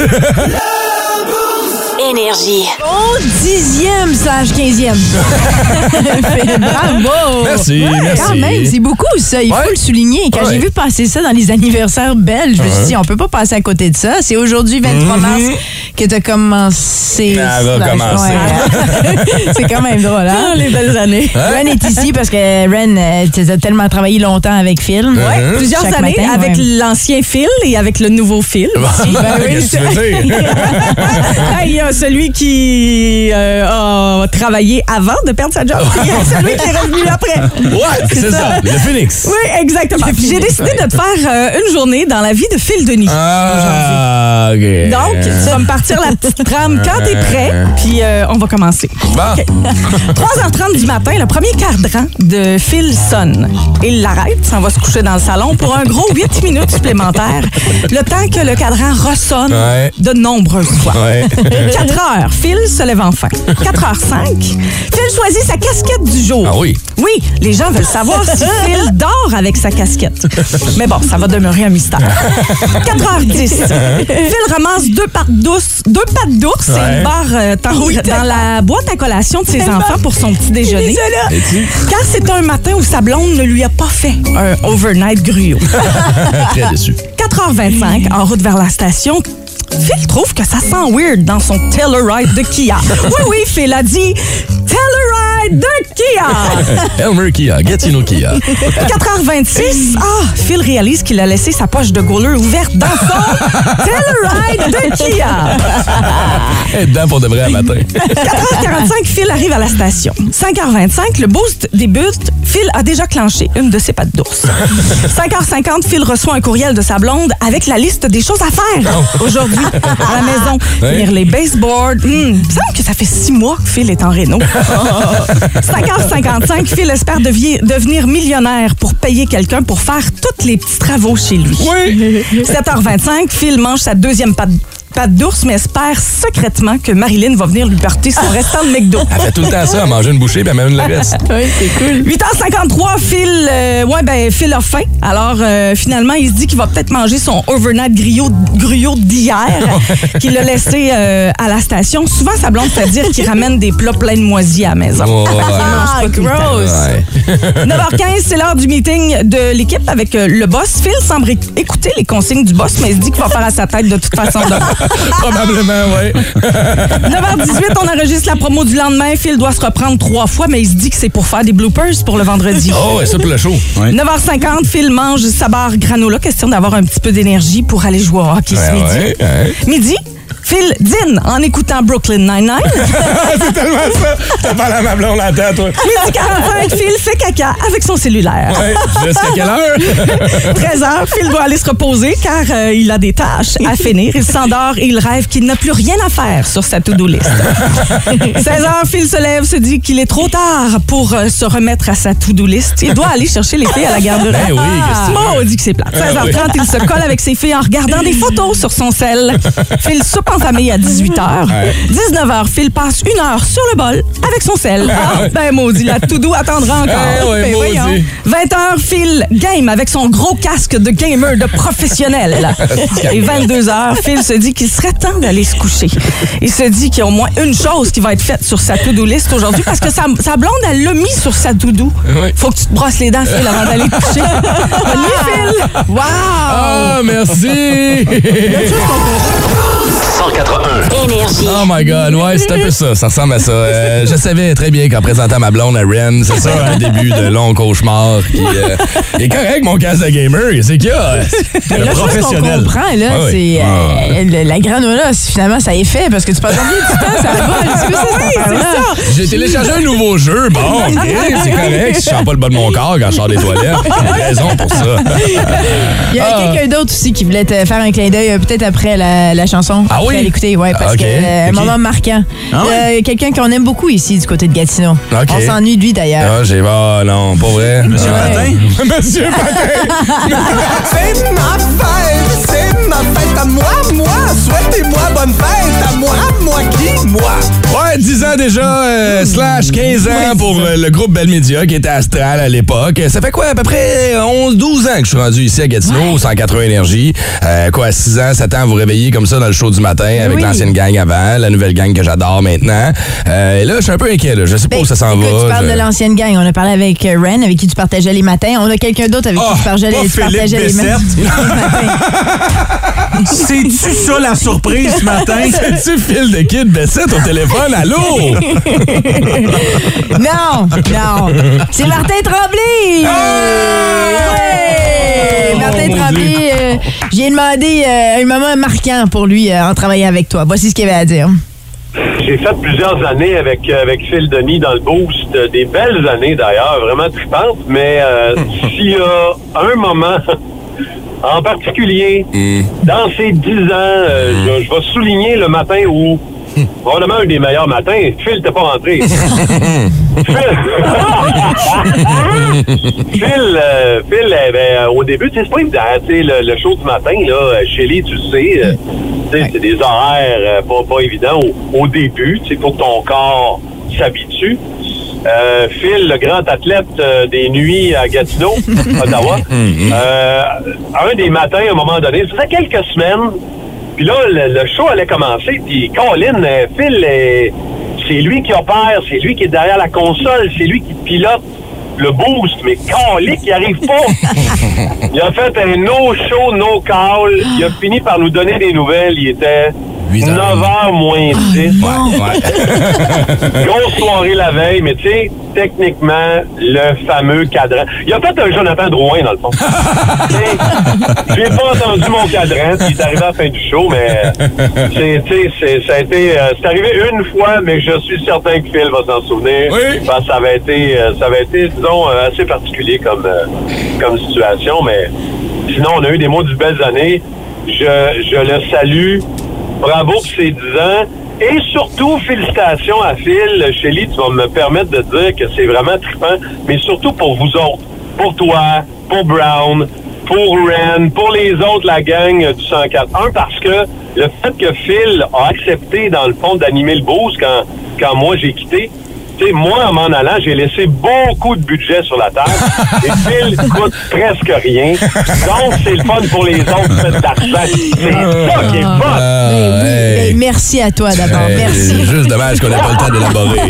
Énergie. Au dixième slash quinzième. Bravo! Merci, merci. Quand même, c'est beaucoup ça, il Ouais. faut le souligner. Quand Ouais. j'ai vu passer ça dans les anniversaires belges, je me suis dit, on peut pas passer à côté de ça. C'est aujourd'hui, vingt-trois mars, que tu as commencé. Elle va slash- commencer. ouais. C'est quand même drôle, hein? Les belles années. Ren est ici parce que Ren, tu as tellement travaillé longtemps avec Phil. Ouais, Plusieurs Chaque années matin, avec ouais. l'ancien Phil et avec le nouveau Phil. aussi. Ben oui, Qu'est-ce que tu veux dire? Ah, il y a celui qui euh, a travaillé avant de perdre sa job. Il y a celui qui est revenu après. Ouais, c'est ça, le Phoenix. Oui, exactement. Puis j'ai décidé de te faire euh, une journée dans la vie de Phil Denis. Ah, OK. Donc, tu vas me partir la petite trame quand t'es prêt, puis euh, on va commencer. Bon. trois heures trente du matin, le premier cadran de Phil sonne. Il l'arrête, s'en va se coucher dans le salon pour un gros huit minutes supplémentaires, le temps que le cadran ressonne Ouais. de nombreuses fois. Ouais. quatre heures, Phil se lève enfin. quatre heures cinq, Phil choisit sa casquette du jour. Ah oui? Oui, les gens veulent savoir si Phil dort avec sa casquette. Mais bon, ça va demeurer un mystère. quatre heures dix, Phil ramasse deux pattes d'ours, deux pattes d'ours Ouais. et une barre euh, tendre dans la boîte à collation de ses enfants pour son petit déjeuner. Es-tu? Car c'est un matin où sa blonde ne lui a pas fait un overnight gruau. Très déçu. quatre heures vingt-cinq, en route vers la station, Phil trouve que ça sent weird dans son Telluride de Kia. Oui, oui, Phil a dit Telluride de Kia! Kia! Elmer Kia, Gatineau Kia. quatre heures vingt-six, ah, Phil réalise qu'il a laissé sa poche de goaler ouverte dans son Telluride de Kia. Elle est dedans pour de vrai à matin. quatre heures quarante-cinq, Phil arrive à la station. cinq heures vingt-cinq, le boost débute. Phil a déjà clenché une de ses pattes d'ours. cinq heures cinquante, Phil reçoit un courriel de sa blonde avec la liste des choses à faire aujourd'hui à la maison. Oui. Finir les baseboards. Hmm, il me semble que ça fait six mois que Phil est en réno. cinq heures cinquante-cinq, Phil espère devi- devenir millionnaire pour payer quelqu'un pour faire tous les petits travaux chez lui. Oui. sept heures vingt-cinq, Phil mange sa deuxième patte patte d'ours, mais espère secrètement que Marilyn va venir lui porter son restant de McDo. Elle fait tout le temps ça, à manger une bouchée puis elle m'amène le reste. Oui, c'est cool. huit heures cinquante-trois, Phil, euh, ouais, ben, Phil a faim. Alors, euh, finalement, il se dit qu'il va peut-être manger son overnight gruyot, gruyot d'hier qu'il a laissé euh, à la station. Souvent, sa blonde fait dire qu'il ramène des plats pleins de moisis à la maison. Oh, ouais. Ah, gross! Ouais. neuf heures quinze, c'est l'heure du meeting de l'équipe avec euh, le boss. Phil semble éc- écouter les consignes du boss, mais il se dit qu'il va faire à sa tête de toute façon demain. Probablement, oui. neuf heures dix-huit, on enregistre la promo du lendemain. Phil doit se reprendre trois fois, mais il se dit que c'est pour faire des bloopers pour le vendredi. Oh, ouais, ça pour le show. Ouais. neuf heures cinquante, Phil mange sa barre granola, question d'avoir un petit peu d'énergie pour aller jouer au hockey ce Ouais, midi. ouais, ouais. Midi, Phil dîne en écoutant Brooklyn Nine-Nine. C'est tellement ça. T'as pas la ma blonde là-dedans, toi. Midi quarante-cinq, Phil fait caca avec son cellulaire. Ouais. Jusqu'à quelle heure? treize heures, Phil doit aller se reposer car euh, il a des tâches à finir. Il s'endort et il rêve qu'il n'a plus rien à faire sur sa to-do list. seize heures, Phil se lève, se dit qu'il est trop tard pour euh, se remettre à sa to-do list. Il doit aller chercher les filles à la garderie. Ben oui, qu'est-ce que tu veux? Moi, on dit que c'est plate. seize heures trente, il se colle avec ses filles en regardant des photos sur son sel. Phil soupe en famille à dix-huit heures. Ouais. dix-neuf heures, Phil passe une heure sur le bol avec son sel. Ah, ben maudit, la to-do attendra encore. Eh ouais, Ben maudit. voyons. vingt heures, Phil game avec son gros casque de gamer de professionnel. Et vingt-deux heures, Phil se dit qu'il serait temps d'aller se coucher. Il se dit qu'il y a au moins une chose qui va être faite sur sa to-do list aujourd'hui parce que sa, sa blonde, elle l'a mis sur sa to-do. Oui. Faut que tu te brosses les dents, Phil, avant d'aller te coucher. Bonne nuit, Phil! Wow! Ah, merci. cent quatre-un. Énergie. Oh my God, ouais, c'est un peu ça. Ça ressemble à ça. Euh, je savais très bien qu'en présentant ma blonde à Ren, c'est ça, un début de long cauchemar. Puis, euh, il est correct, mon casque de gamer. C'est qu'il y a. Mais Le là, je pense qu'on professionnel. comprend, là, Ah oui. c'est euh, le- la granola, c'est- finalement, ça est fait parce que tu passes combien de temps, ça va un petit peu, ça, cette affaire-là. J'ai téléchargé un nouveau jeu. Bon, OK, c'est correct. Si je sens pas le bas de mon corps quand je sors des toilettes. J'ai raison pour ça. Il y a Ah. quelqu'un d'autre aussi qui voulait te faire un clin d'œil, euh, peut-être après la, la chanson. Ah oui? Après l'écouter, ouais, parce Ah, ok. que euh, un Ok. moment marquant. Ah ouais? Euh, quelqu'un qu'on aime beaucoup ici du côté de Gatineau. Ok. On s'ennuie de lui d'ailleurs. Ah, j'ai. Ah, non, pas vrai. Monsieur Ah. Patin? Monsieur Patin! C'est ma fête, c'est ma fête à moi, moi. Souhaitez-moi bonne fête à moi, moi qui, moi. Ouais, dix ans déjà, euh, slash quinze ans pour euh, le groupe Bell Media qui était à Astral à l'époque. Ça fait quoi, à peu près onze douze ans que je suis rendu ici à Gatineau, au cent quatre-vingts Énergie. Euh, quoi, à six ans, sept ans, vous réveillez comme ça dans le show du matin avec Oui. l'ancienne gang avant, la nouvelle gang que j'adore maintenant. Euh, et là, je suis un peu inquiet, là. Je sais pas où ça s'en écoute, va. tu parles je- de l'ancienne gang. On a parlé avec euh, Ren, avec qui tu partageais les matins. On a quelqu'un d'autre avec Oh, qui tu partageais, pas tu Philippe partageais les, Bessette. les matins. C'est-tu ça la surprise ce matin? C'est-tu Phil de Kid Bessette au téléphone? Allô? Non, non. C'est Martin Tremblay. Ouais! Martin mon Tremblay, euh, j'ai demandé euh, un moment marquant pour lui euh, en travaillant avec toi. Voici ce qu'il avait à dire. J'ai fait plusieurs années avec, euh, avec Phil Denis dans le Boost, euh, des belles années d'ailleurs, vraiment tripantes, mais euh, s'il y a un moment en particulier, dans ces dix ans, euh, je, je vais souligner le matin où, probablement un des meilleurs matins, Phil t'es pas rentré. Phil, euh, Phil euh, ben, au début, tu sais, c'est pas évident, tu sais, le, le show du matin, là, chez lui, tu le sais, euh, tu sais, c'est des horaires euh, pas, pas évidents au, au début, tu sais, faut que ton corps s'habitue. Euh, Phil, le grand athlète euh, des nuits à Gatineau, Ottawa, euh, un des matins, à un moment donné, ça faisait quelques semaines, puis là, le, le show allait commencer, puis Colin, euh, Phil, euh, c'est lui qui opère, c'est lui qui est derrière la console, c'est lui qui pilote le boost, mais Colin, il arrive pas. Il a fait un no-show, no-call, il a fini par nous donner des nouvelles, il était neuf heures moins dix. Ouais, ouais. Grosse soirée la veille, mais tu sais, techniquement, le fameux cadran. Il a fait un Jonathan Drouin, dans le fond. J'ai pas entendu mon cadran, puis il est arrivé à la fin du show, mais c'est, c'est, ça a été, euh, c'est arrivé une fois, mais je suis certain que Phil va s'en souvenir. Oui. Parce que ça avait été, euh, ça avait été, disons, euh, assez particulier comme, euh, comme situation, mais sinon, on a eu des mots du belles années. Je, je le salue. Bravo pour ces dix ans. Et surtout, félicitations à Phil. Shelly, tu vas me permettre de dire que c'est vraiment trippant, mais surtout pour vous autres. Pour toi, pour Brown, pour Ren, pour les autres, la gang du cent quatre. Un, parce que le fait que Phil a accepté, dans le fond, d'animer le boost quand, quand moi j'ai quitté, tu sais, moi, en m'en allant, j'ai laissé beaucoup de budget sur la table. Et Phil coûte presque rien. Donc, c'est le fun pour les autres, faites de l'argent. C'est ça qui est fun. Ben oui, ben merci à toi d'abord. Hey, Merci. C'est juste dommage qu'on n'ait pas le temps d'élaborer.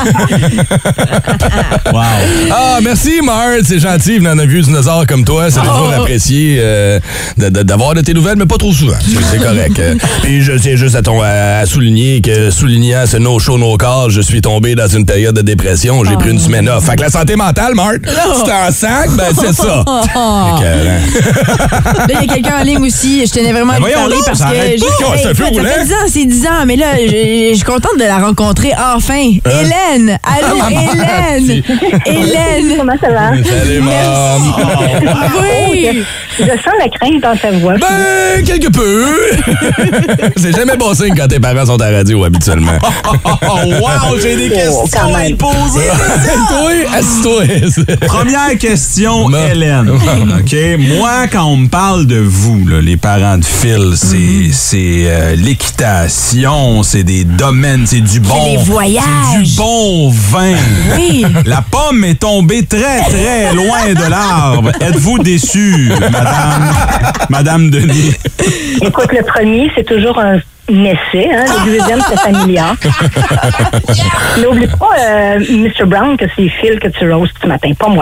Wow. Ah, merci, Marthe. C'est gentil, venant d'un vieux dinosaure comme toi. C'est toujours Oh. apprécié euh, de- de- d'avoir de tes nouvelles, mais pas trop souvent. C'est c'est correct. Euh, Puis je tiens juste à, ton, à, à souligner que, soulignant ce no-show, no-call, je suis tombé dans une période de dépression. J'ai pris une semaine off. Fait que la santé mentale, Marthe, si t'es en sac, ben c'est ça. Oh. Écœurant. Là, il y a quelqu'un en ligne aussi. Je tenais vraiment à Ben lui voyons parler donc, parce ça que. arrête pas, j'ai- c'est un feu écoute, ça roulant. fait dix ans, c'est dix ans, mais là, je je suis contente de la rencontrer enfin. Hélène! Allô, Hélène! Hélène! Comment ça va? Salut, Mom. Oui! Je sens la crainte dans ta voix. Ben, quelque peu. C'est jamais bon signe quand tes parents sont à la radio, habituellement. Wow, j'ai des questions à lui poser. Toi, assis-toi. Première question, Hélène. OK? Moi, quand on me parle de vous, là, les parents de Phil, c'est c'est euh, l'équitation, c'est des domaines, c'est du bon... les voyages. C'est du bon vin. Oui. La pomme est tombée très, très loin de l'arbre. Êtes-vous déçue, madame, madame Denis? Écoute, le premier, c'est toujours un essai. Hein? Le deuxième, c'est familial. N'oublie pas, euh, mister Brown, que c'est Phil que tu roastes ce matin, pas moi.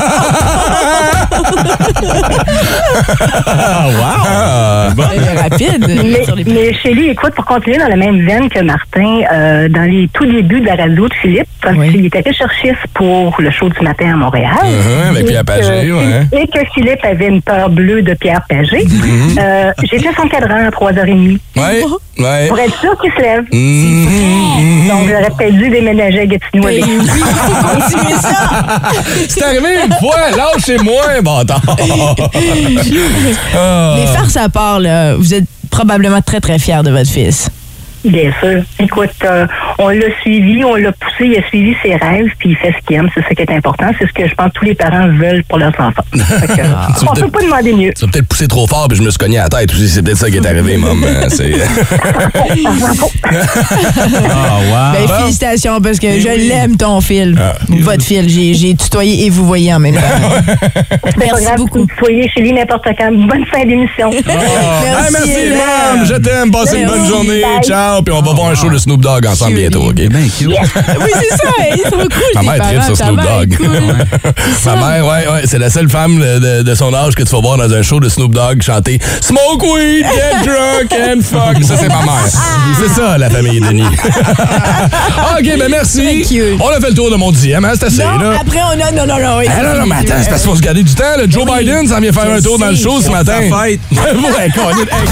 Wow! Bon. Rapide. Mais, sur les- mais Shelly, écoute, pour continuer dans la même veine que Martin, euh, dans les tout débuts de la radio de Philippe, quand Oui. il était recherchiste pour le show du matin à Montréal. Uh-huh, avec et Pierre que- Pagé, ouais. Et que Philippe avait une peur bleue de Pierre Pagé. euh, J'étais son cadran à trois heures trente. Ouais, ouais. Pour être sûr qu'il se lève. Mhm. Donc, j'aurais peut-être dû déménager à Gatineau avec Ben lui. oui, faut continuer ça. C'est arrivé une fois, lâchez-moi, bâtard. Ah. Mais farce à part, là, vous êtes probablement très, très fiers de votre fils. Bien sûr. Écoute, euh, on l'a suivi, on l'a poussé, il a suivi ses rêves, puis il fait ce qu'il aime. C'est ça qui est important. C'est ce que je pense que tous les parents veulent pour leurs enfants. Fait que, Tu on t'es- peut pas demander mieux. Ça a peut-être poussé trop fort, puis je me suis cogné à la tête aussi. C'est peut-être ça qui est arrivé, maman. C'est... Ah, wow. Ben, félicitations, parce que je oui. l'aime, ton fil. Ah. Votre fil. J'ai j'ai tutoyé et vous voyez en même temps. C'est pas Merci grave, beaucoup. vous soyez chez lui n'importe quand. Bonne fin d'émission. Hey, merci, Hélène. Mom. Je t'aime. Passez une bonne Merci. journée. Bye. Ciao. Puis on va voir un show de Snoop Dogg ensemble Cute. bientôt, OK? Ben, cute. Oui, c'est ça. Ils sont cool, Ma tes mère tripe parents. sur Ta Snoop mère est Dogg. cool. Ma mère, ouais, ouais, c'est la seule femme de, de- de son âge que tu vas voir dans un show de Snoop Dogg chanter Smoke weed, get drunk and fuck. Ça, c'est ma mère. C'est ça, la famille Denis. OK, ben merci. Très cute. On a fait le tour de mon dixième, hein, c'est assez, Non, là. après, on a. Non, non, non. oui. Ah non, non, mais attends, c'est parce qu'il faut se garder du temps. Là. Joe Oui. Biden s'en vient faire Je un tour dans le sais. show ce Pour matin. sa fête. Ouais, Colin, hey.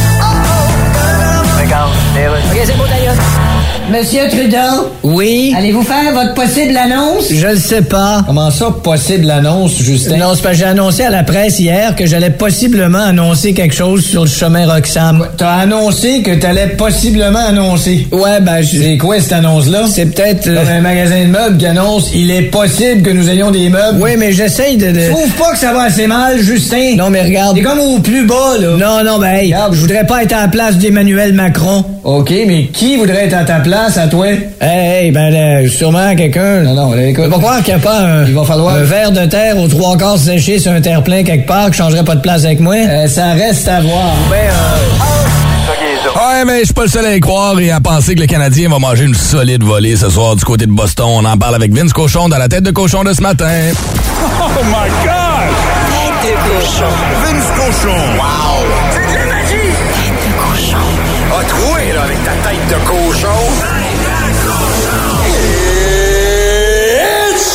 OK, c'est beau d'ailleurs. Monsieur Trudeau? Oui? Allez-vous faire votre possible annonce? Je le sais pas. Comment ça, possible annonce, Justin? Non, c'est parce que j'ai annoncé à la presse hier que j'allais possiblement annoncer quelque chose sur le chemin Roxham. T'as annoncé que t'allais possiblement annoncer. Ouais, ben, je- C'est quoi cette annonce-là? c'est peut-être... euh, Comme un magasin de meubles qui annonce « Il est possible que nous ayons des meubles ». Oui, mais j'essaye de... de- Tu trouves pas que ça va assez mal, Justin? Non, mais regarde... T'es comme au plus bas, là. Non, non, ben, hey, Regarde. je voudrais pas être à la place d'Emmanuel Macron. OK, mais qui voudrait être à ta place, à toi? Hey, hey, ben, là, sûrement quelqu'un... Non, non, là, écoute. Je peux pas croire qu'il n'y a pas un, Il va falloir- un verre de terre aux trois quarts séché sur un terre-plein quelque part qui changerait pas de place avec moi. Euh, ça reste à voir. Ben, euh, Ouais, mais je suis pas le seul à y croire et à penser que le Canadien va manger une solide volée ce soir du côté de Boston. On en parle avec Vince Cochon dans la tête de cochon de ce matin. Oh my God! Tête de cochon. Vince Cochon. Wow! C'est de la magie! Tête de cochon. Ah, troué, là, avec ta tête de cochon. Tête de cochon! It's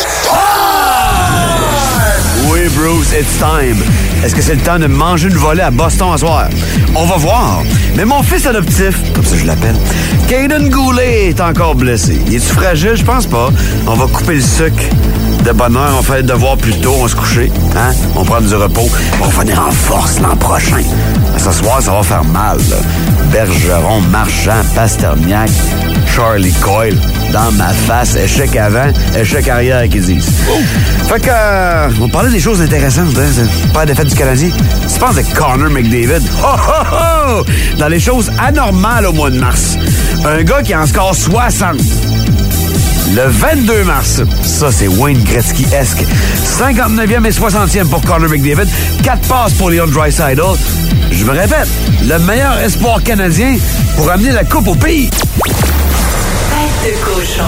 time! Oui, Bruce, it's time. Est-ce que c'est le temps de manger une volée à Boston à soir? On va voir. Mais mon fils adoptif, comme ça je l'appelle, Caden Goulet est encore blessé. Il est-tu fragile? Je pense pas. On va couper le sucre de bonne heure. On fait le devoir plus tôt. On va se coucher. Hein? On prend du repos. On va venir en force l'an prochain. Ce soir, ça va faire mal. Là. Bergeron, Marchand, Pasterniak, Charlie Coyle, dans ma face, échec avant, échec arrière, qu'ils disent. Oh. Fait que, euh, on parlait des choses intéressantes, hein? C'est pas la défaite du Canadien. Tu penses de Connor McDavid? Oh, oh, oh! Dans les choses anormales au mois de mars. Un gars qui en score soixante. Le vingt-deux mars, ça c'est Wayne Gretzky-esque. cinquante-neuvième et soixantième pour Connor McDavid. Quatre passes pour Leon Draisaitl. Je me répète, le meilleur espoir canadien pour amener la coupe au pays. Tête de cochon.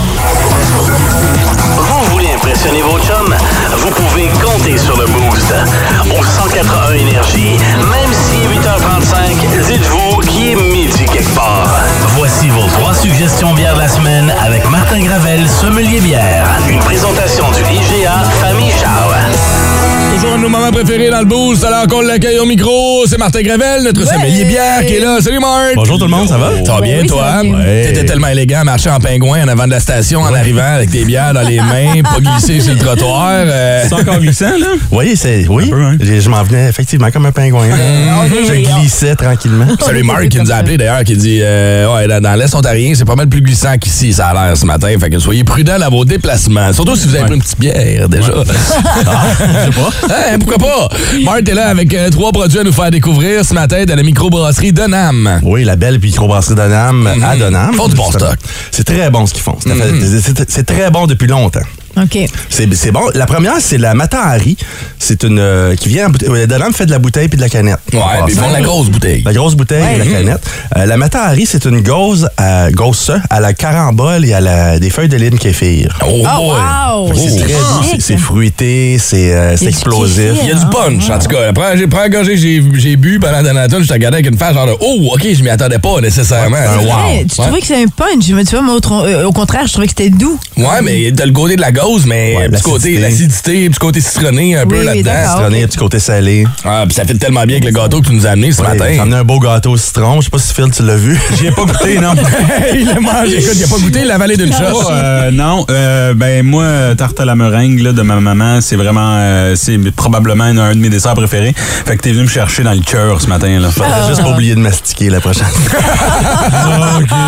Vous voulez impressionner vos chums? Vous pouvez compter sur le Boost. Au cent quatre-vingt-un Énergie, même si huit heures trente-cinq, dites-vous qu'il est midi quelque part. Voici vos trois suggestions bières de la semaine avec Martin Gravel, sommelier bière. Une présentation du I G A Famille Charles. Toujours un de nos moments préférés dans le Boost, alors qu'on l'accueille au micro, c'est Martin Gravel, notre ouais. sommelier bière qui est là. Salut Marc! Bonjour tout le monde, ça va? Ça va bien, oui, toi? Ouais. T'étais tellement élégant, marcher en pingouin en avant de la station en arrivant avec tes bières dans les mains, pas glisser sur le trottoir. Euh... C'est encore glissant, là? Oui, c'est, oui. Peu, hein? Je m'en venais effectivement comme un pingouin. Mmh. Je glissais tranquillement. Salut Marc qui nous a appelé d'ailleurs, qui dit euh, ouais, dans, dans l'Est ontarien, c'est pas mal plus glissant qu'ici, ça a l'air ce matin. Fait que soyez prudents dans vos déplacements. Surtout si vous avez ouais. pris une petite bière déjà. Ouais. Ah, je sais pas. Hein, pourquoi pas? Marc est là avec euh, trois produits à nous faire découvrir ce matin de la microbrasserie Donham. Oui, la belle microbrasserie Donham mm-hmm. à Donham. Ils font du bon stock. C'est très bon ce qu'ils font. C'est, mm-hmm. c'est, c'est très bon depuis longtemps. OK. C'est, c'est bon. La première, c'est la Matahari. C'est une euh, qui vient en bouteille. Donham fait de la bouteille puis de la canette. Ouais, puis ils font de la grosse bouteille. La grosse bouteille ouais. et la canette. Euh, la Matahari, c'est une gauze à gauze à la carambole et à la, des feuilles de lime kéfir. Oh, oh wow! C'est oh, très doux. C'est, c'est fruité, c'est, euh, c'est explosif. Il y a du punch, en tout cas. La première, première gorgée que j'ai, j'ai bu pendant Donaton, je te regardais avec une face genre de oh, OK, je m'y attendais pas nécessairement. Ouais, wow. Ouais, tu ouais. trouvais que c'est un punch, mais tu vois, moi, au, euh, au contraire, je trouvais que c'était doux. Ouais, mais t'as le côté de la gauze, mais ouais, petit côté l'acidité, petit côté citronné un oui, peu oui, là-dedans. Citronné, un petit côté salé. Ah, puis ça fait tellement bien avec le gâteau que tu nous as amené ce ouais, matin. J'ai amené un beau gâteau au citron. Je sais pas si Phil, tu l'as vu. J'y ai pas goûté, non. Il l'a mangé. Écoute, il a pas goûté, il l'a avalé d'une shot. Euh, non, euh, ben moi, tarte à la meringue là, de ma maman, c'est vraiment, euh, c'est probablement un, un de mes desserts préférés. Fait que t'es venu me chercher dans le cœur ce matin. Là. Faudrait ah. juste pas oublier de mastiquer la prochaine fois. OK.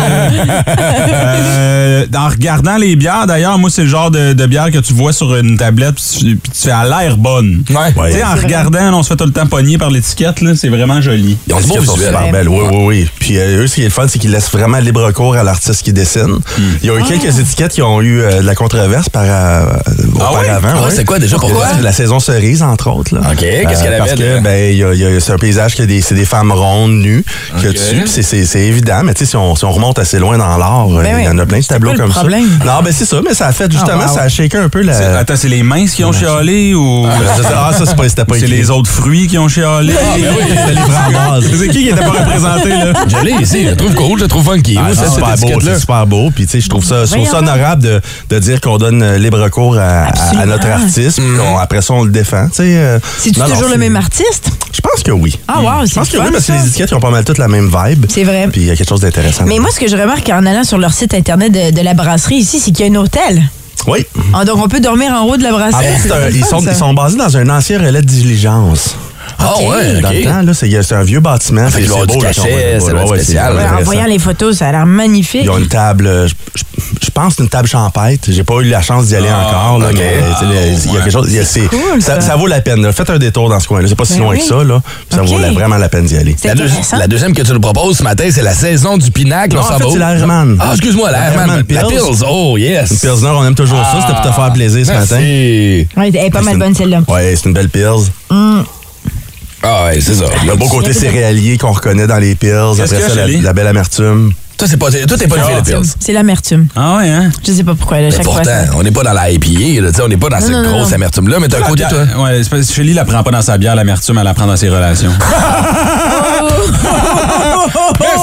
euh, en regardant les bières, d'ailleurs, moi, c'est le genre de, de bière que tu vois sur une tablette puis tu fais à l'air bonne. Ouais. ouais. Tu sais, en regardant, on se fait tout le temps pogner par l'étiquette, là, c'est vraiment joli. Ils ont des sont super belles, oui, oui, oui. Puis euh, eux, ce qui est le fun, c'est qu'ils laissent vraiment libre cours à l'artiste qui dessine. Mm. Il y a eu ah. quelques étiquettes qui ont eu euh, de la controverse par, euh, ah auparavant. Oui? Ah, ouais. C'est quoi déjà? Pourquoi? La saison cerise, entre autres. Là. OK. Qu'est-ce qu'elle euh, avait? Parce que, ben, y a, y a, c'est un paysage qui a des, c'est des femmes rondes, nues, okay. que dessus. C'est, c'est, c'est évident, mais tu sais, si on, si on remonte assez loin dans l'art, il ben y en a plein de tableaux comme ça. Non, ben c'est ça, mais ça a fait justement, ah, wow. ça a shaké un peu la... C'est, attends, c'est les minces qui ont chialé ou... Ah, ça, c'est pas, c'était pas C'est écrit. les autres fruits qui ont chialé. Ah, ben oui, c'est les framboises. C'est qui qui était pas représenté, là? Je l'ai ici, je le trouve cool, je le trouve funky. Ah, c'est, super beau, c'est super beau, puis tu sais, je trouve ça, je trouve ça honorable de, de dire qu'on donne libre cours à, à notre artiste, puis mm. après ça, on le défend, tu sais. C'est-tu non, toujours non, le c'est... même artiste? Je pense que oui. Ah, wow, c'est Je pense que fun, oui, parce que ça. les étiquettes, ils ont pas mal toutes la même vibe. C'est vrai. Puis il y a quelque chose d'intéressant. Mais moi, ce que je remarque en allant sur leur site internet de, de la brasserie ici, c'est qu'il y a un hôtel. Oui. Ah, donc on peut dormir en haut de la brasserie. En fait, c'est un, ils, sont, ils sont basés dans un ancien relais de diligence. Ah okay. ouais, dans okay. le temps, là, c'est, c'est un vieux bâtiment. C'est, c'est beau, cachet, c'est ouais, spécial. Ouais, en voyant les photos, ça a l'air magnifique. Ils ont une table, je, je, je pense une table champêtre. J'ai pas eu la chance d'y aller ah, encore, là, okay. mais ah, il y a quelque chose. C'est, c'est cool, ça. Ça, ça vaut la peine. Là. Faites un détour dans ce coin-là. C'est pas si ben loin oui. que ça, là. Ça okay. vaut la, vraiment la peine d'y aller. La, deux, la deuxième que tu nous proposes ce matin, c'est la saison du Pinacle. Non, en fait, c'est la Herman. Ah, excuse-moi, la Herman. La Pils. Oh, yes. Une Pilsner, on aime toujours ça. C'était pour te faire plaisir ce matin. Oui, elle est pas mal bonne, celle-là. Oui, c'est une belle Pils. Ah ouais, c'est ça. Le beau côté céréalier qu'on reconnaît dans les Pils. Après ça, la, la belle amertume. Toi, c'est pas, toi, t'es pas une fille de Pils. C'est l'amertume. Ah ouais, hein? Je sais pas pourquoi. Là, chaque pourtant, fois, ça... on n'est pas dans la I P A, là, on n'est pas dans non, cette non, grosse non. amertume-là, mais t'as un côté, toi. Ouais, c'est parce que Shelly la prend pas dans sa bière, l'amertume, elle la prend dans ses relations. Merci,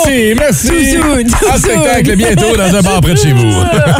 Merci, merci. Tout soon, tout En soon. spectacle bientôt dans un bar près de chez vous.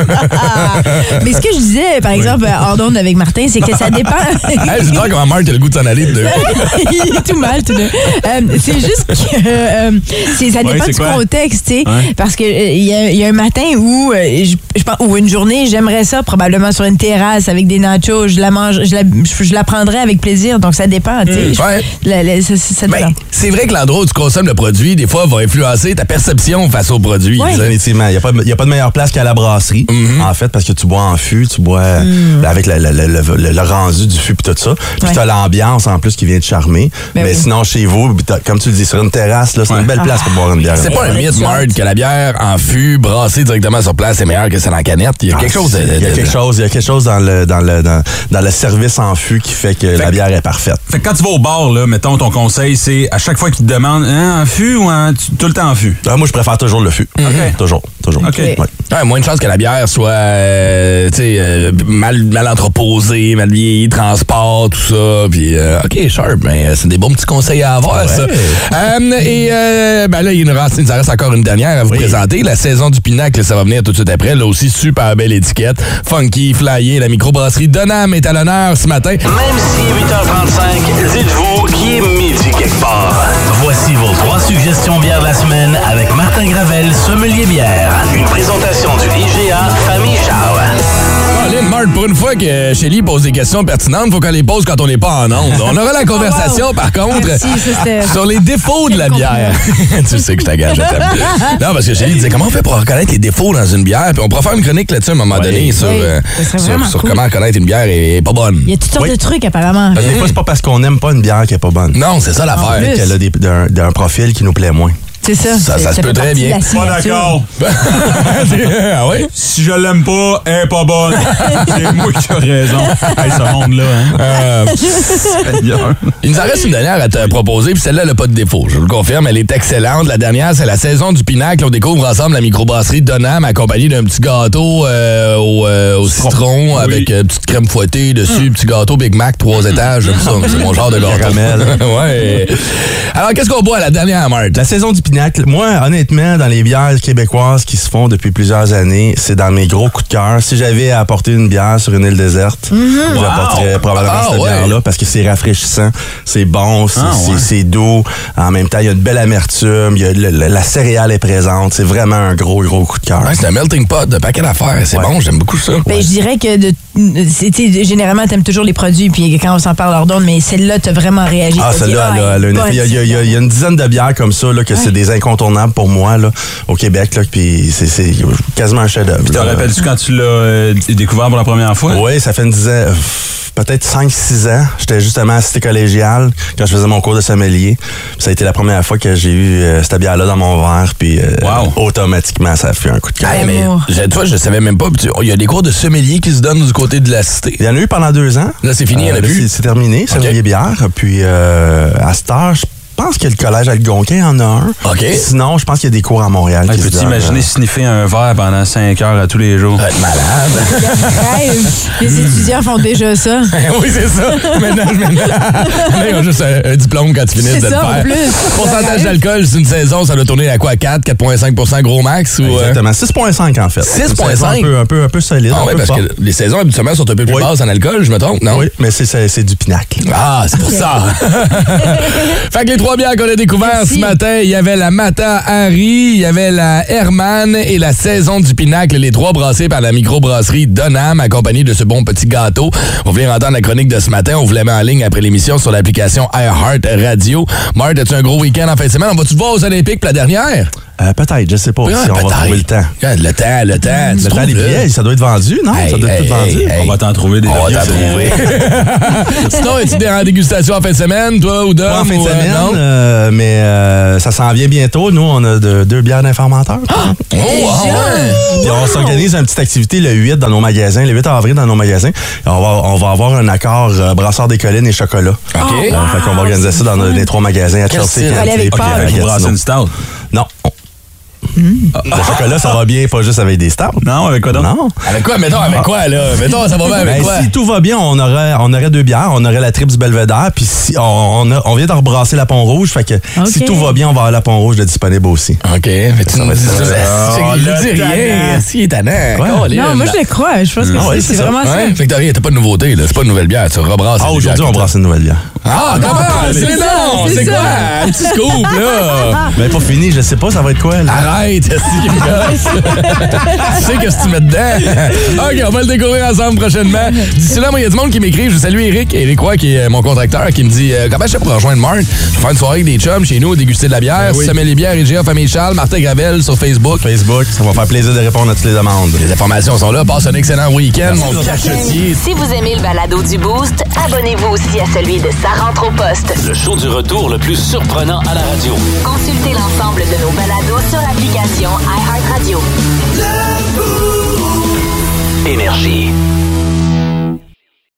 Mais ce que je disais, par exemple, hors d'onde avec Martin, c'est que ça dépend. Hey, c'est toi comment Marc a le goût de s'en aller de deux. Il est tout mal, tout deux. Euh, c'est juste que euh, c'est, ça Ouais, dépend c'est du quoi? contexte, tu sais. Ouais. Parce que euh, il y, a- il y a un matin où, euh, je, je pense, ou une journée, j'aimerais ça probablement sur une terrasse avec des nachos. Je la mange, je la, je, je la prendrais avec plaisir. Donc ça dépend, tu sais. Mm, Je- ouais. la- la- ça, ça dépend. Ben, c'est vrai que l'endroit où tu consommes le produit, des fois, va influencer ta perception face au produit. Ouais. Définitivement. Il n'y a, pas de- il y a pas de meilleure place qu'à la brasserie, Mm-hmm. en fait, parce que tu bois en fût, tu bois Mm. avec le, le- le- le- le rendu du fût et tout ça. Puis Ouais. tu as l'ambiance en plus qui vient te charmer. Ben Mais oui. sinon, chez vous, t'as- comme tu le dis, sur une terrasse, là, c'est une belle place pour boire une bière. C'est pas un mythe, Marc, que la bière en fût, brassée directement sur place, est meilleure que celle en canette. Il y a quelque chose de... de- Il y a de- quelque chose, il y a quelque chose dans le, dans le, dans, dans le service en fût qui fait que la bière est parfaite. Fait que quand tu vas au bar, là, mettons, ton conseil, c'est à chaque fois qu'ils te demandent hein, en fût ou en, tu- tout le temps en fût? Ah, moi, je préfère toujours le fût. Ok. Toujours, toujours. OK. Ouais. Ouais, moins de chances que la bière soit euh, tu sais, euh, mal, mal entreposée, mal vieillie, transport, tout ça. Puis, euh, OK, sharp, ben, euh, c'est des bons petits conseils à avoir, ça. Euh, et euh, ben là, il nous reste, il nous en reste encore une dernière à vous présenter. La saison du Pinacle, ça va venir tout de suite après. Là aussi, super belle étiquette. Funky, flyé, la microbrasserie Donham est à l'honneur ce matin. Même si huit heures trente-cinq, dites-vous qu'il est midi quelque part. Voici vos trois suggestions bières de la semaine avec Martin Gravel, sommelier bière. Une présentation du I G A Famille Charles. Colin, Marc, pour une fois que Shelly pose des questions pertinentes, faut qu'elle les pose quand on n'est pas en onde. On aura la conversation, Oh, wow. par contre, Merci, ça, c'était- sur les défauts de la bière. Tu sais que je t'engage, je t'aime. Non, parce que Shelly disait comment on fait pour reconnaître les défauts dans une bière. Puis on pourra faire une chronique là-dessus à un moment Oui. donné sur, Oui, euh, ça serait sur, vraiment sur cool. comment reconnaître une bière est, est pas bonne. Il y a toutes sortes Oui. de trucs, apparemment. Parce que des fois, c'est pas parce qu'on n'aime pas une bière qui est pas bonne. Non, c'est ça En l'affaire. plus. Qu'elle a des- d'un d'un profil qui nous plaît moins. C'est ça. Ça- ça se fait peut très partie de bien. la signature. ah oui? Si je l'aime pas, elle est pas bonne. C'est moi qui ai raison. Hey, ce monde-là, hein? Euh, il nous en reste une dernière à te proposer, puis celle-là, elle n'a pas de défaut. Je vous le confirme, elle est excellente. La dernière, c'est la saison du Pinacle. On découvre ensemble la microbrasserie Donham, accompagnée d'un petit gâteau euh, au, euh, au citron, Oui. avec euh, petite crème fouettée dessus, petit gâteau Big Mac, trois étages. J'aime ça, c'est mon genre de gâteau. Caramel. ouais. Alors, qu'est-ce qu'on boit à la dernière, Marthe? La saison du Pinacle, moi, honnêtement, dans les bières québécoises qui se font depuis plusieurs années, c'est dans mes gros coups de cœur. Si j'avais à apporter une bière sur une île déserte, j'apporterais probablement Ah, cette ouais. bière-là parce que c'est rafraîchissant, c'est bon, c'est Ah, c'est- ouais. c'est doux. En même temps, il y a une belle amertume, il y a le- le- la céréale est présente. C'est vraiment un gros, gros coup de cœur. Ouais, c'est un melting pot de paquet d'affaires. C'est Ouais. bon, j'aime beaucoup ça. Ben, je dirais que de, c'est- tu sais, généralement, t'aimes toujours les produits, puis quand on s'en parle hors d'onde, mais celle-là, t'as vraiment réagi. Ah, T'as dit, celle-là, elle a- elle a une- bonne, il y, a- il y a- il y a- il y a une dizaine de bières comme ça, là, que c'est des incontournables pour moi là, au Québec. Là, puis c'est c'est quasiment un chef-d'œuvre. Puis te là. rappelles-tu quand tu l'as euh, découvert pour la première fois? Oui, ça fait une dizaine, euh, peut-être cinq six ans. J'étais justement à Cité collégiale quand je faisais mon cours de sommelier. Puis ça a été la première fois que j'ai eu euh, cette bière-là dans mon verre. Puis euh, Wow. automatiquement, ça a fait un coup de cœur. Hey, mais, Amour. je- tu vois, je savais même pas. Puis tu- Il y a des cours de sommelier qui se donnent du côté de la cité. Il y en a eu pendant deux ans. Là, c'est fini, il y en a Euh, là, plus. c'est- C'est terminé, sommelier Ok. bière. Puis euh, à cette heure, je pense que le collège Algonquin en a un. OK. Sinon, je pense qu'il y a des cours à Montréal. Hey, qui se peux-tu donnent, imaginer euh, sniffer un verre pendant cinq heures à tous les jours? Ça va être malade. Rêve. Les étudiants font déjà ça. oui, c'est ça. Maintenant, je maintenant, ils ont juste un, un diplôme quand ils finissent C'est de le ça, en faire. plus. Pourcentage d'alcool, c'est une saison, ça doit tourner à quoi? quatre, quatre virgule cinq pour cent gros max? Ou, euh? Exactement. six virgule cinq en fait. six virgule Une saison cinq? Un peu, un peu, un peu solide. Ah un oui, peu parce fort. que les saisons habituellement sont un peu plus Oui. basses en alcool, je me trompe, non? Oui, mais c'est- c'est c'est du pinacle. Ah, c'est pour ça. Fait que les trois bières qu'on a découvertes Merci. ce matin, il y avait la Mata Harry, il y avait la Herman et la Saison du Pinacle, les trois brassées par la microbrasserie Donham, accompagnée de ce bon petit gâteau. On voulait entendre la chronique de ce matin, on vous la met en ligne après l'émission sur l'application iHeart Radio. Marthe, as-tu un gros week-end en fin de semaine? On va-tu te voir aux Olympiques pour la dernière? Euh, peut-être, je sais pas Ouais, si on va peut-être. trouver le temps. Regarde, le temps, le temps. tu Le temps trouves, des là? billets, ça doit être vendu, non? Hey, ça doit être hey, tout vendu. hey, hey. On va t'en trouver des On va billets, t'en c'est- trouver. Sinon, es-tu des en dégustation en fin de semaine, toi, ou Dom? Pas en fin de ou, euh, semaine, non? euh, mais euh, ça s'en vient bientôt. Nous, on a de- deux bières d'informateurs. Oh, ah ouais. Puis on s'organise une petite activité le huit dans nos magasins, le huit avril dans nos magasins. On va, on va avoir un accord euh, brasseur des collines et chocolat. OK. Euh, fait qu'on va organiser ça dans nos- les trois magasins à Quel Chelsea, style? Kent Aller avec et Paul. à Vous Gatineau. brassez une stout. Non. Le chocolat, ça va bien, pas juste avec des stouts. Non, avec quoi donc? Non. Avec quoi, mettons, avec quoi, là? Mettons, ça va bien avec Ben, quoi? si tout va bien, on aurait, on aurait deux bières. On aurait la Trips Belvedere. Puis si, on, on, a- on vient de rebrasser la Pont-Rouge. Fait que si Ok. tout va bien, on va avoir la Pont-Rouge de disponible aussi. OK, mais tu Ça nous va dis être- ça. Oh, Je le dis rien. tannant. Si, il est tannant. Ouais. Colin. Non, moi, je le crois. Je pense que Ah ouais, c'est c'est c'est ça. vraiment ça. Ouais, fait que t'as rien, t'as pas de nouveauté, là. C'est pas une nouvelle bière, tu rebrasses. Ah, une aujourd'hui, bière on que brasse une nouvelle bière. Ah, comment? C'est c'est ça, non, c'est c'est ça. quoi? Un petit scoop, là. Mais pas fini, je sais pas, ça va être quoi, là? Arrête, c'est ce qui me gosse. Tu sais qu'est-ce que tu mets dedans? OK, on va le découvrir ensemble prochainement. D'ici là, moi, il y a du monde qui m'écrit. Je salue Eric. Eric Roy, qui est mon contracteur, qui me dit euh, comment je fais pour rejoindre Marc? Je vais faire une soirée avec des chums chez nous, déguster de la bière. Ben oui. Sommet les bières, I G A, Famille Charles, Martin Gravel sur Facebook. Facebook, ça va faire plaisir de répondre à toutes les demandes. Les informations sont là. Passe un excellent week-end, mon cachetier. Si vous aimez le balado du Boost, abonnez-vous aussi à celui de Sa rentre au poste. Le show du retour le plus surprenant à la radio. Consultez l'ensemble de nos balados sur l'application iHeartRadio.